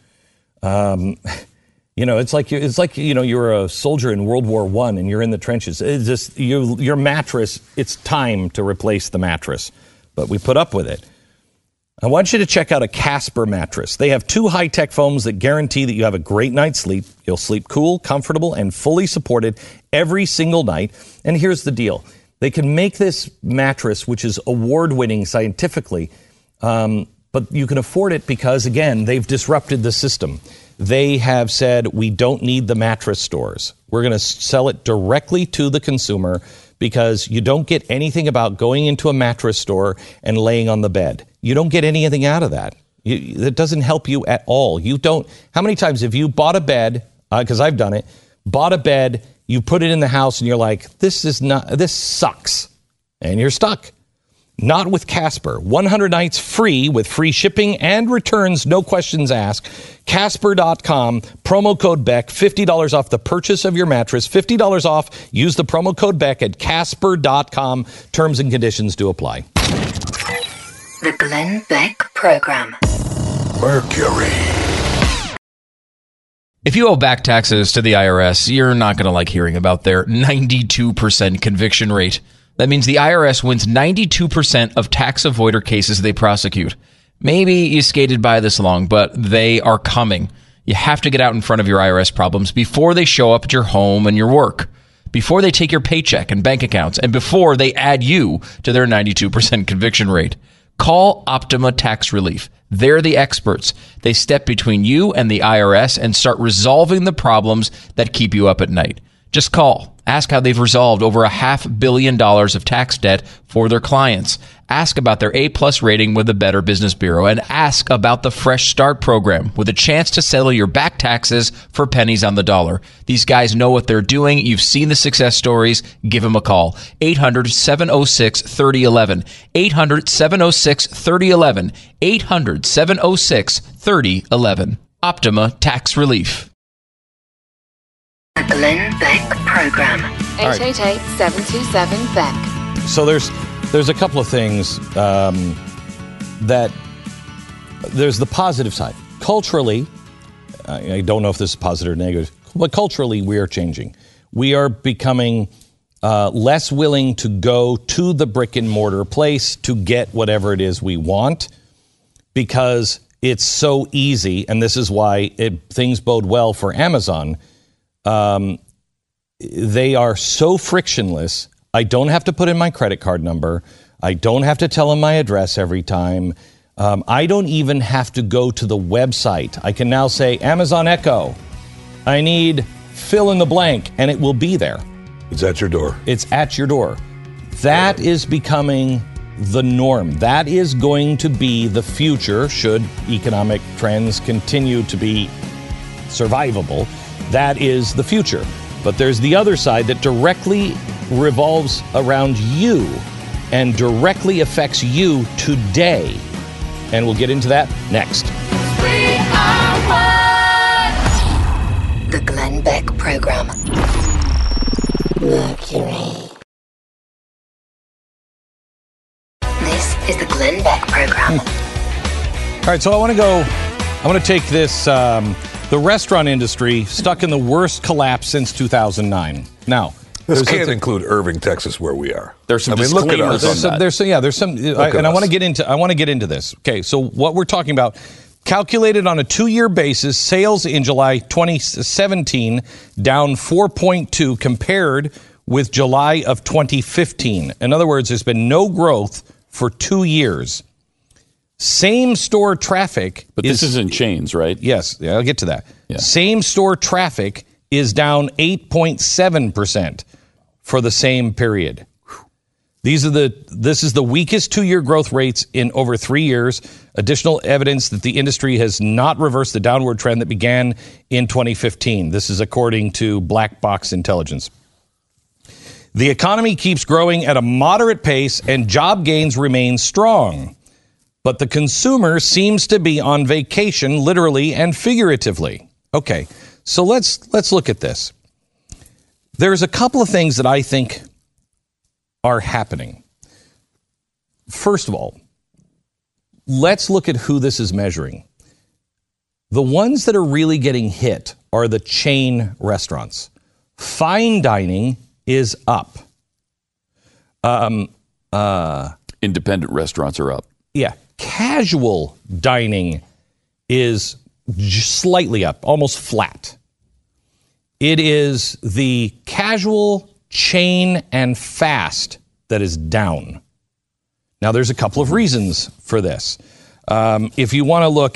It's like you're a soldier in World War I and you're in the trenches. It's just your mattress. It's time to replace the mattress, but we put up with it. I want you to check out a Casper mattress. They have 2 high-tech foams that guarantee that you have a great night's sleep. You'll sleep cool, comfortable, and fully supported every single night. And here's the deal. They can make this mattress, which is award-winning scientifically, but you can afford it because, again, they've disrupted the system. They have said, we don't need the mattress stores. We're going to sell it directly to the consumer because you don't get anything about going into a mattress store and laying on the bed. You don't get anything out of that. That doesn't help you at all. You don't. How many times have you bought a bed, because I've done it, bought a bed, you put it in the house and you're like, this sucks. And you're stuck. Not with Casper. 100 nights free with free shipping and returns, no questions asked. Casper.com, promo code Beck, $50 off the purchase of your mattress, $50 off. Use the promo code Beck at Casper.com. Terms and conditions do apply. The Glenn Beck Program. Mercury. If you owe back taxes to the IRS, you're not going to like hearing about their 92% conviction rate. That means the IRS wins 92% of tax avoider cases they prosecute. Maybe you skated by this long, but they are coming. You have to get out in front of your IRS problems before they show up at your home and your work, before they take your paycheck and bank accounts, and before they add you to their 92% conviction rate. Call Optima Tax Relief. They're the experts. They step between you and the IRS and start resolving the problems that keep you up at night. Just call. Ask how they've resolved over $500 million of tax debt for their clients. Ask about their A-plus rating with the Better Business Bureau, and ask about the Fresh Start program with a chance to settle your back taxes for pennies on the dollar. These guys know what they're doing. You've seen the success stories. Give them a call. 800-706-3011. 800-706-3011. 800-706-3011. Optima Tax Relief. The Glenn Beck Program. 888-727-BECK. So there's a couple of things that there's the positive side. Culturally, I don't know if this is positive or negative, but culturally we are changing. We are becoming less willing to go to the brick and mortar place to get whatever it is we want because it's so easy, and this is why things bode well for Amazon. They are so frictionless. I don't have to put in my credit card number. I don't have to tell them my address every time. I don't even have to go to the website. I can now say, Amazon Echo, I need fill in the blank, and it will be there. It's at your door. It's at your door. That is becoming the norm. That is going to be the future should economic trends continue to be survivable. That is the future. But there's the other side that directly revolves around you and directly affects you today. And we'll get into that next. The Glenn Beck Program. Mercury. This is the Glenn Beck Program. All right, so I want to take this, the restaurant industry stuck in the worst collapse since 2009. Now, this can't include Irving, Texas, where we are. There's some disclaimers on that. There's some, and I want to get into this. Okay, so what we're talking about, Calculated on a 2-year basis, sales in July 2017 down 4.2 compared with July of 2015. In other words, there's been no growth for 2 years. Same store traffic. But this isn't chains, right? Yes, I'll get to that. Yeah. Same store traffic is down 8.7% for the same period. This is the weakest 2-year growth rates in over 3 years. Additional evidence that the industry has not reversed the downward trend that began in 2015. This is according to Black Box Intelligence. The economy keeps growing at a moderate pace and job gains remain strong. But the consumer seems to be on vacation, literally and figuratively. Okay, so let's look at this. There's a couple of things that I think are happening. First of all, let's look at who this is measuring. The ones that are really getting hit are the chain restaurants. Fine dining is up. Independent restaurants are up. Yeah. Casual dining is slightly up, almost flat. It is the casual, chain, and fast that is down. Now, there's a couple of reasons for this. If you want to look,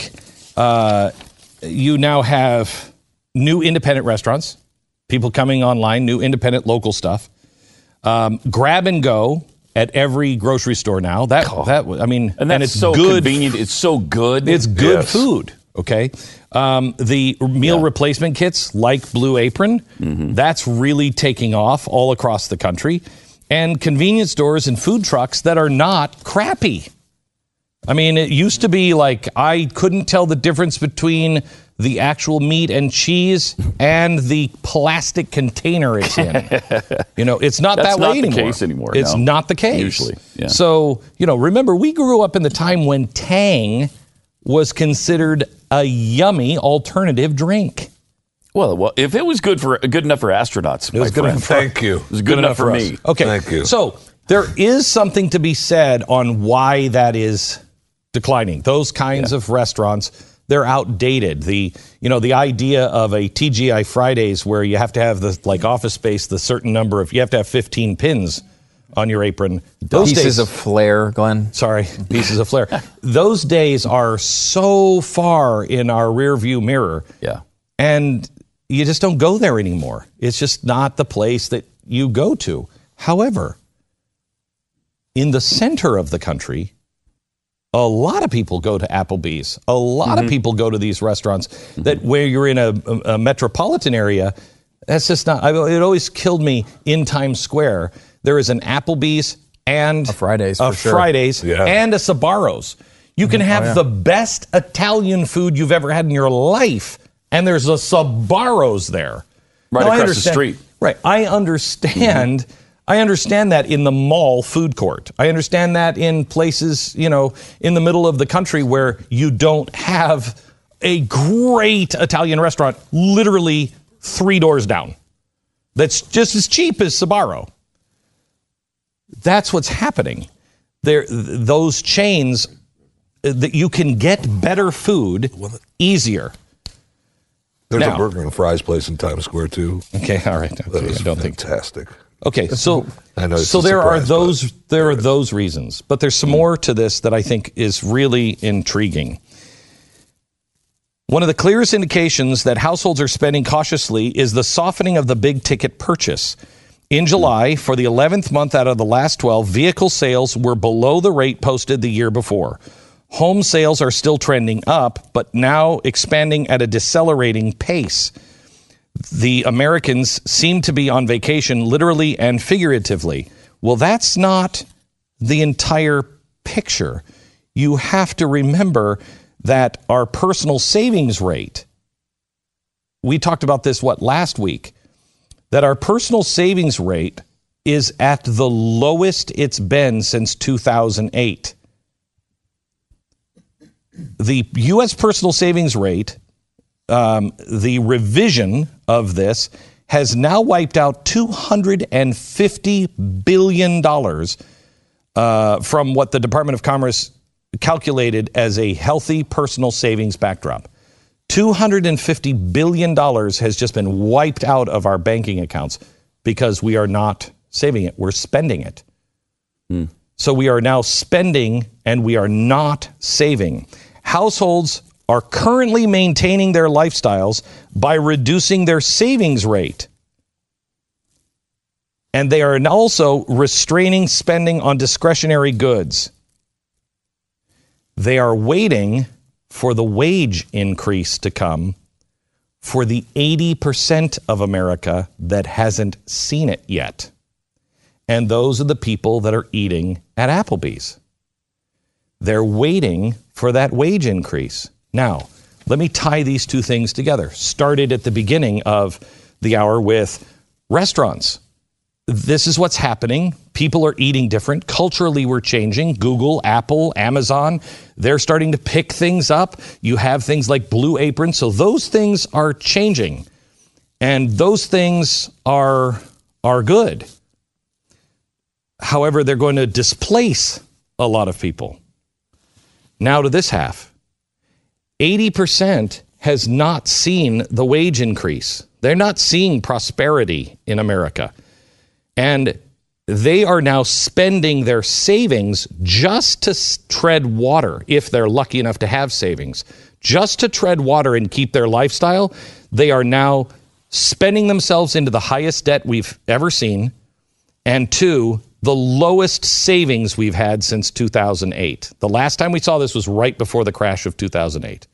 you now have new independent restaurants, people coming online, new independent local stuff. Grab and go at every grocery store now. And it's so good. Convenient. It's so good. It's good food. Okay. The meal replacement kits like Blue Apron, that's really taking off all across the country. And convenience stores and food trucks that are not crappy. I mean, it used to be like I couldn't tell the difference between the actual meat and cheese and the plastic container it's in. It's not that way anymore. That's not the case anymore. It's not the case. Usually. Yeah. So, remember, we grew up in the time when Tang was considered a yummy alternative drink. Well, if it was good enough for astronauts, it was good enough. Thank you. It was good enough for me. Okay. Thank you. So there is something to be said on why that is declining. Those kinds of restaurants, they're outdated. The idea of a TGI Fridays where you have to have the Office Space, you have to have 15 pins on your apron. Pieces of flair, Glenn. Sorry, pieces of flair. Those days are so far in our rearview mirror. Yeah. And you just don't go there anymore. It's just not the place that you go to. However, in the center of the country, a lot of people go to Applebee's. A lot of people go to these restaurants that where you're in a metropolitan area, that's just not, it always killed me in Times Square. There is an Applebee's and a Fridays and a Sbarro's. You can have the best Italian food you've ever had in your life, and there's a Sbarro's there. Right across the street. Right. I understand that in the mall food court. I understand that in places, in the middle of the country where you don't have a great Italian restaurant literally 3 doors down that's just as cheap as Sbarro. That's what's happening. Those chains, that you can get better food easier. There's a burger and fries place in Times Square too. Okay, all right. That is fantastic. Okay, so I know. So there are those reasons, but there's some more to this that I think is really intriguing. One of the clearest indications that households are spending cautiously is the softening of the big ticket purchase. In July, for the 11th month out of the last 12, vehicle sales were below the rate posted the year before. Home sales are still trending up, but now expanding at a decelerating pace. The Americans seem to be on vacation literally and figuratively. Well, that's not the entire picture. You have to remember that our personal savings rate, we talked about this, last week, that our personal savings rate is at the lowest it's been since 2008. The U.S. personal savings rate, the revision of this, has now wiped out $250 billion from what the Department of Commerce calculated as a healthy personal savings backdrop. $250 billion has just been wiped out of our banking accounts because we are not saving it. We're spending it. So we are now spending and we are not saving. Households are currently maintaining their lifestyles by reducing their savings rate. And they are also restraining spending on discretionary goods. They are waiting for the wage increase to come for the 80% of America that hasn't seen it yet. And those are the people that are eating at Applebee's. They're waiting for that wage increase. Now, let me tie these two things together. Started at the beginning of the hour with restaurants. This is what's happening. People are eating different. Culturally, we're changing. Google, Apple, Amazon, they're starting to pick things up. You have things like Blue Apron. So those things are changing. And those things are good. However, they're going to displace a lot of people. Now to this half. 80% has not seen the wage increase. They're not seeing prosperity in America. And they are now spending their savings just to tread water, if they're lucky enough to have savings. Just to tread water and keep their lifestyle, they are now spending themselves into the highest debt we've ever seen, and two, the lowest savings we've had since 2008. The last time we saw this was right before the crash of 2008.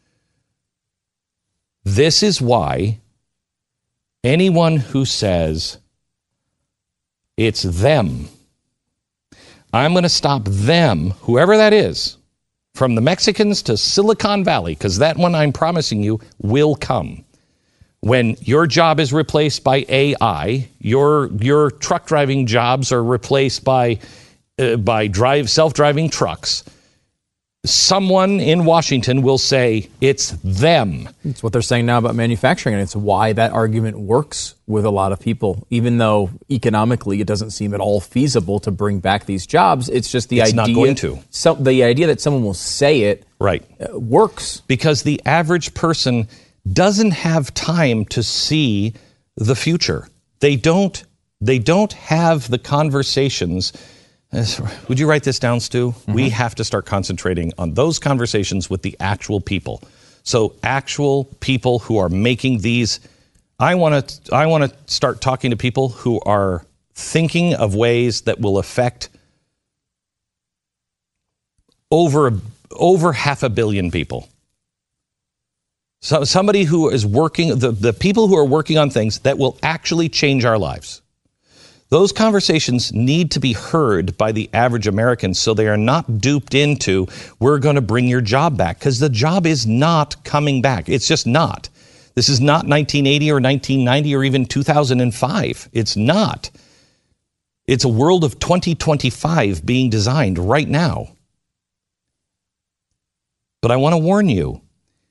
This is why anyone who says it's them, I'm going to stop them, whoever that is, from the Mexicans to Silicon Valley, because that one, I'm promising you, will come. When your job is replaced by AI, your truck driving jobs are replaced by self-driving trucks. Someone in Washington will say it's them. It's what they're saying now about manufacturing, and it's why that argument works with a lot of people, even though economically it doesn't seem at all feasible to bring back these jobs. It's just the idea. Not going to. The idea that someone will say it works. Because the average person doesn't have time to see the future. They don't have the conversations. Would you write this down, Stu? Mm-hmm. We have to start concentrating on those conversations with the actual people. So actual people who are making these. I want to start talking to people who are thinking of ways that will affect over 500 million people. So somebody who is working, the people who are working on things that will actually change our lives. Those conversations need to be heard by the average American so they are not duped into, we're going to bring your job back, because the job is not coming back. It's just not. This is not 1980 or 1990 or even 2005. It's not. It's a world of 2025 being designed right now. But I want to warn you,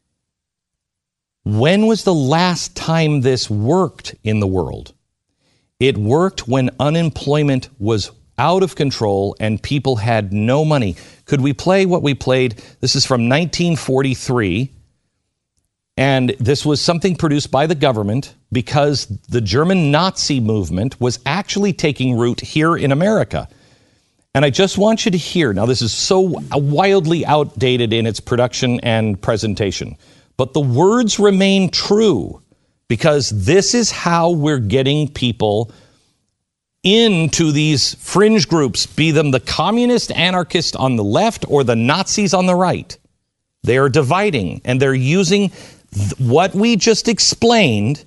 when was the last time this worked in the world? It worked when unemployment was out of control and people had no money. Could we play what we played? This is from 1943. And this was something produced by the government because the German Nazi movement was actually taking root here in America. And I just want you to hear, now this is so wildly outdated in its production and presentation, but the words remain true. Because this is how we're getting people into these fringe groups, be them the communist anarchists on the left or the Nazis on the right. They are dividing, and they're using what we just explained.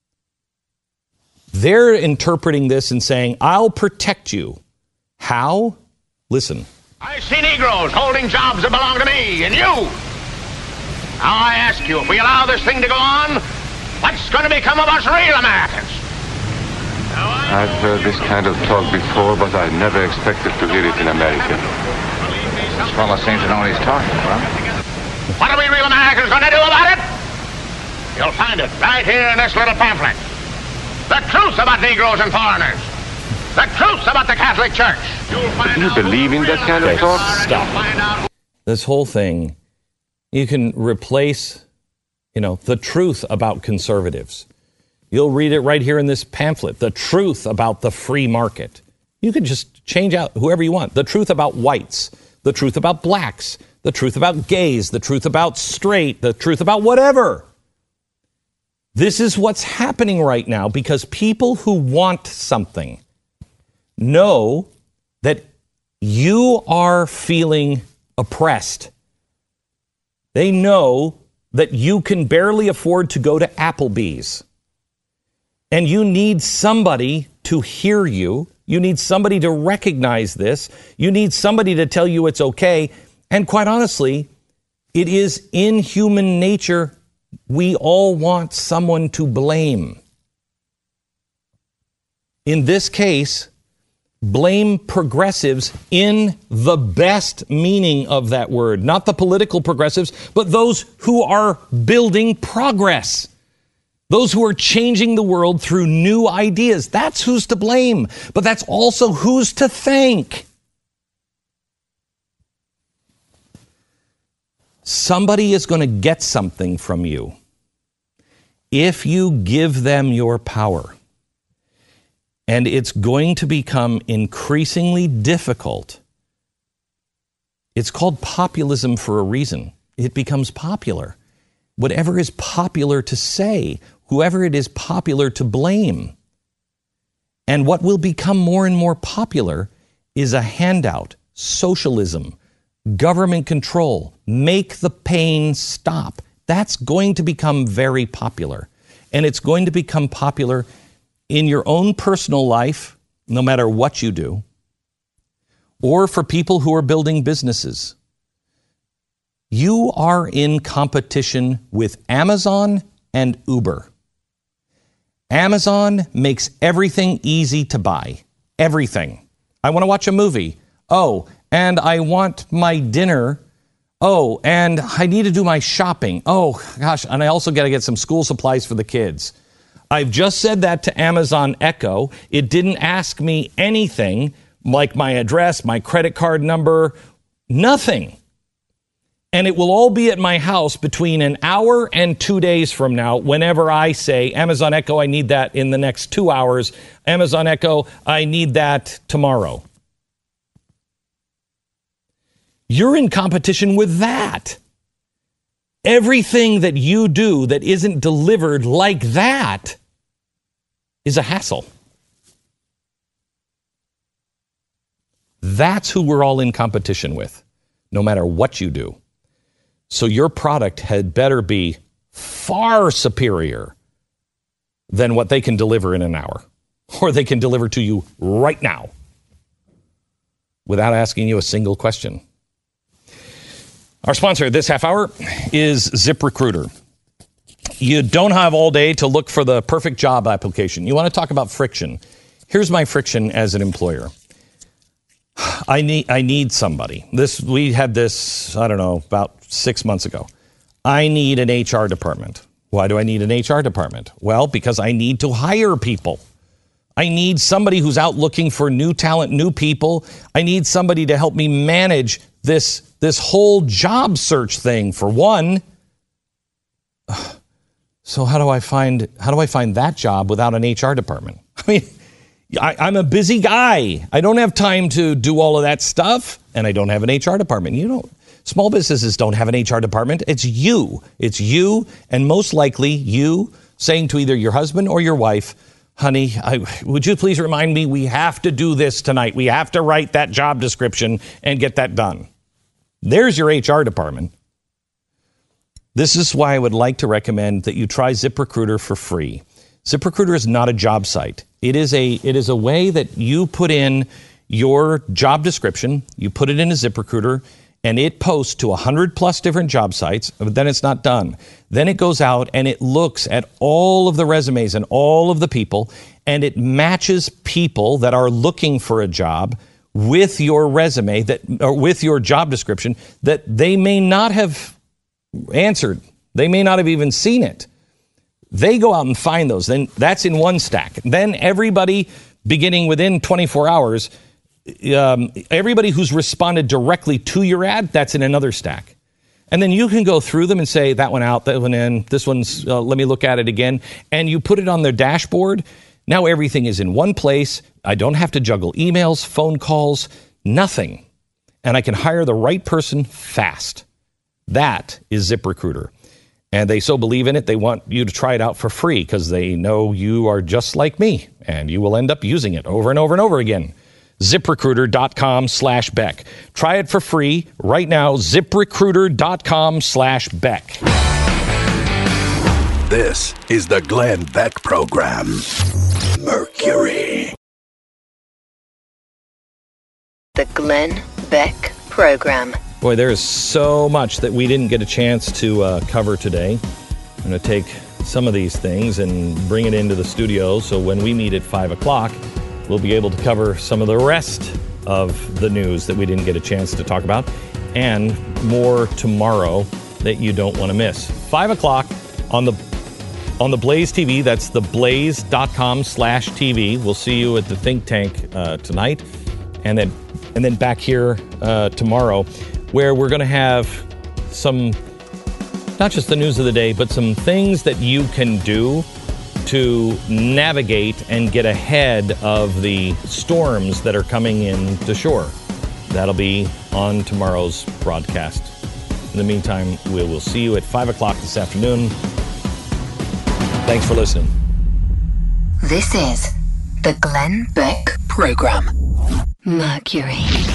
They're interpreting this and saying, I'll protect you. How? Listen. I see Negroes holding jobs that belong to me and you. Now I ask you, if we allow this thing to go on, what's going to become of us real Americans? I've heard this kind of talk before, but I never expected to hear it in America. This fellow seems to know what he's talking about. What are we real Americans going to do about it? You'll find it right here in this little pamphlet. The truth about Negroes and foreigners. The truth about the Catholic Church. Do you believe in that kind of talk? Stop. this whole thing, you can replace, the truth about conservatives. You'll read it right here in this pamphlet, the truth about the free market. You can just change out whoever you want. The truth about whites, the truth about blacks, the truth about gays, the truth about straight, the truth about whatever. This is what's happening right now because people who want something know that you are feeling oppressed. They know that you can barely afford to go to Applebee's. And you need somebody to hear you. You need somebody to recognize this. You need somebody to tell you it's okay. And quite honestly, it is in human nature. We all want someone to blame. In this case, blame progressives in the best meaning of that word. Not the political progressives, but those who are building progress. Those who are changing the world through new ideas. That's who's to blame. But that's also who's to thank. Somebody is going to get something from you if you give them your power. And it's going to become increasingly difficult. It's called populism for a reason. It becomes popular. Whatever is popular to say, whoever it is popular to blame. And what will become more and more popular is a handout, socialism, government control, make the pain stop. That's going to become very popular. And it's going to become popular in your own personal life, no matter what you do, or for people who are building businesses. You are in competition with Amazon and Uber. Amazon makes everything easy to buy. Everything. I want to watch a movie. Oh, and I want my dinner. Oh, and I need to do my shopping. Oh, gosh, and I also got to get some school supplies for the kids. I've just said that to Amazon Echo. It didn't ask me anything like my address, my credit card number, nothing. And it will all be at my house between an hour and 2 days from now whenever I say, Amazon Echo, I need that in the next 2 hours. Amazon Echo, I need that tomorrow. You're in competition with that. Everything that you do that isn't delivered like that is a hassle. That's who we're all in competition with, no matter what you do. So your product had better be far superior than what they can deliver in an hour, or they can deliver to you right now without asking you a single question. Our sponsor this half hour is ZipRecruiter. You don't have all day to look for the perfect job application. You want to talk about friction. Here's my friction as an employer. I need somebody. We had this, about 6 months ago. I need an HR department. Why do I need an HR department? Well, because I need to hire people. I need somebody who's out looking for new talent, new people. I need somebody to help me manage this whole job search thing, for one. So how do I find that job without an HR department? I mean, I'm a busy guy. I don't have time to do all of that stuff, and I don't have an HR department. Small businesses don't have an HR department. It's you. It's you, and most likely you saying to either your husband or your wife, honey, would you please remind me we have to do this tonight. We have to write that job description and get that done. There's your HR department. This is why I would like to recommend that you try ZipRecruiter for free. ZipRecruiter is not a job site. It is a way that you put in your job description, you put it in a ZipRecruiter, and it posts to 100 plus different job sites, but then it's not done. Then it goes out and it looks at all of the resumes and all of the people, and it matches people that are looking for a job with your resume or with your job description that they may not have answered. They may not have even seen it. They go out and find those. Then that's in one stack. Then everybody, beginning within 24 hours, everybody who's responded directly to your ad, that's in another stack. And then you can go through them and say, that one out, that one in, this one's, let me look at it again. And you put it on their dashboard. Now everything is in one place. I don't have to juggle emails, phone calls, nothing. And I can hire the right person fast. That is ZipRecruiter. And they so believe in it, they want you to try it out for free because they know you are just like me and you will end up using it over and over and over again. ZipRecruiter.com/Beck. Try it for free right now. ZipRecruiter.com/Beck. This is the Glenn Beck Program. Mercury. The Glenn Beck Program. Boy, there is so much that we didn't get a chance to cover today. I'm going to take some of these things and bring it into the studio so when we meet at 5 o'clock, we'll be able to cover some of the rest of the news that we didn't get a chance to talk about and more tomorrow that you don't want to miss. 5 o'clock on the Blaze TV. That's theblaze.com/TV. We'll see you at the think tank tonight and then back here tomorrow, where we're going to have some, not just the news of the day, but some things that you can do to navigate and get ahead of the storms that are coming in to shore. That'll be on tomorrow's broadcast. In the meantime, we will see you at 5 o'clock this afternoon. Thanks for listening. This is the Glenn Beck Program. Mercury.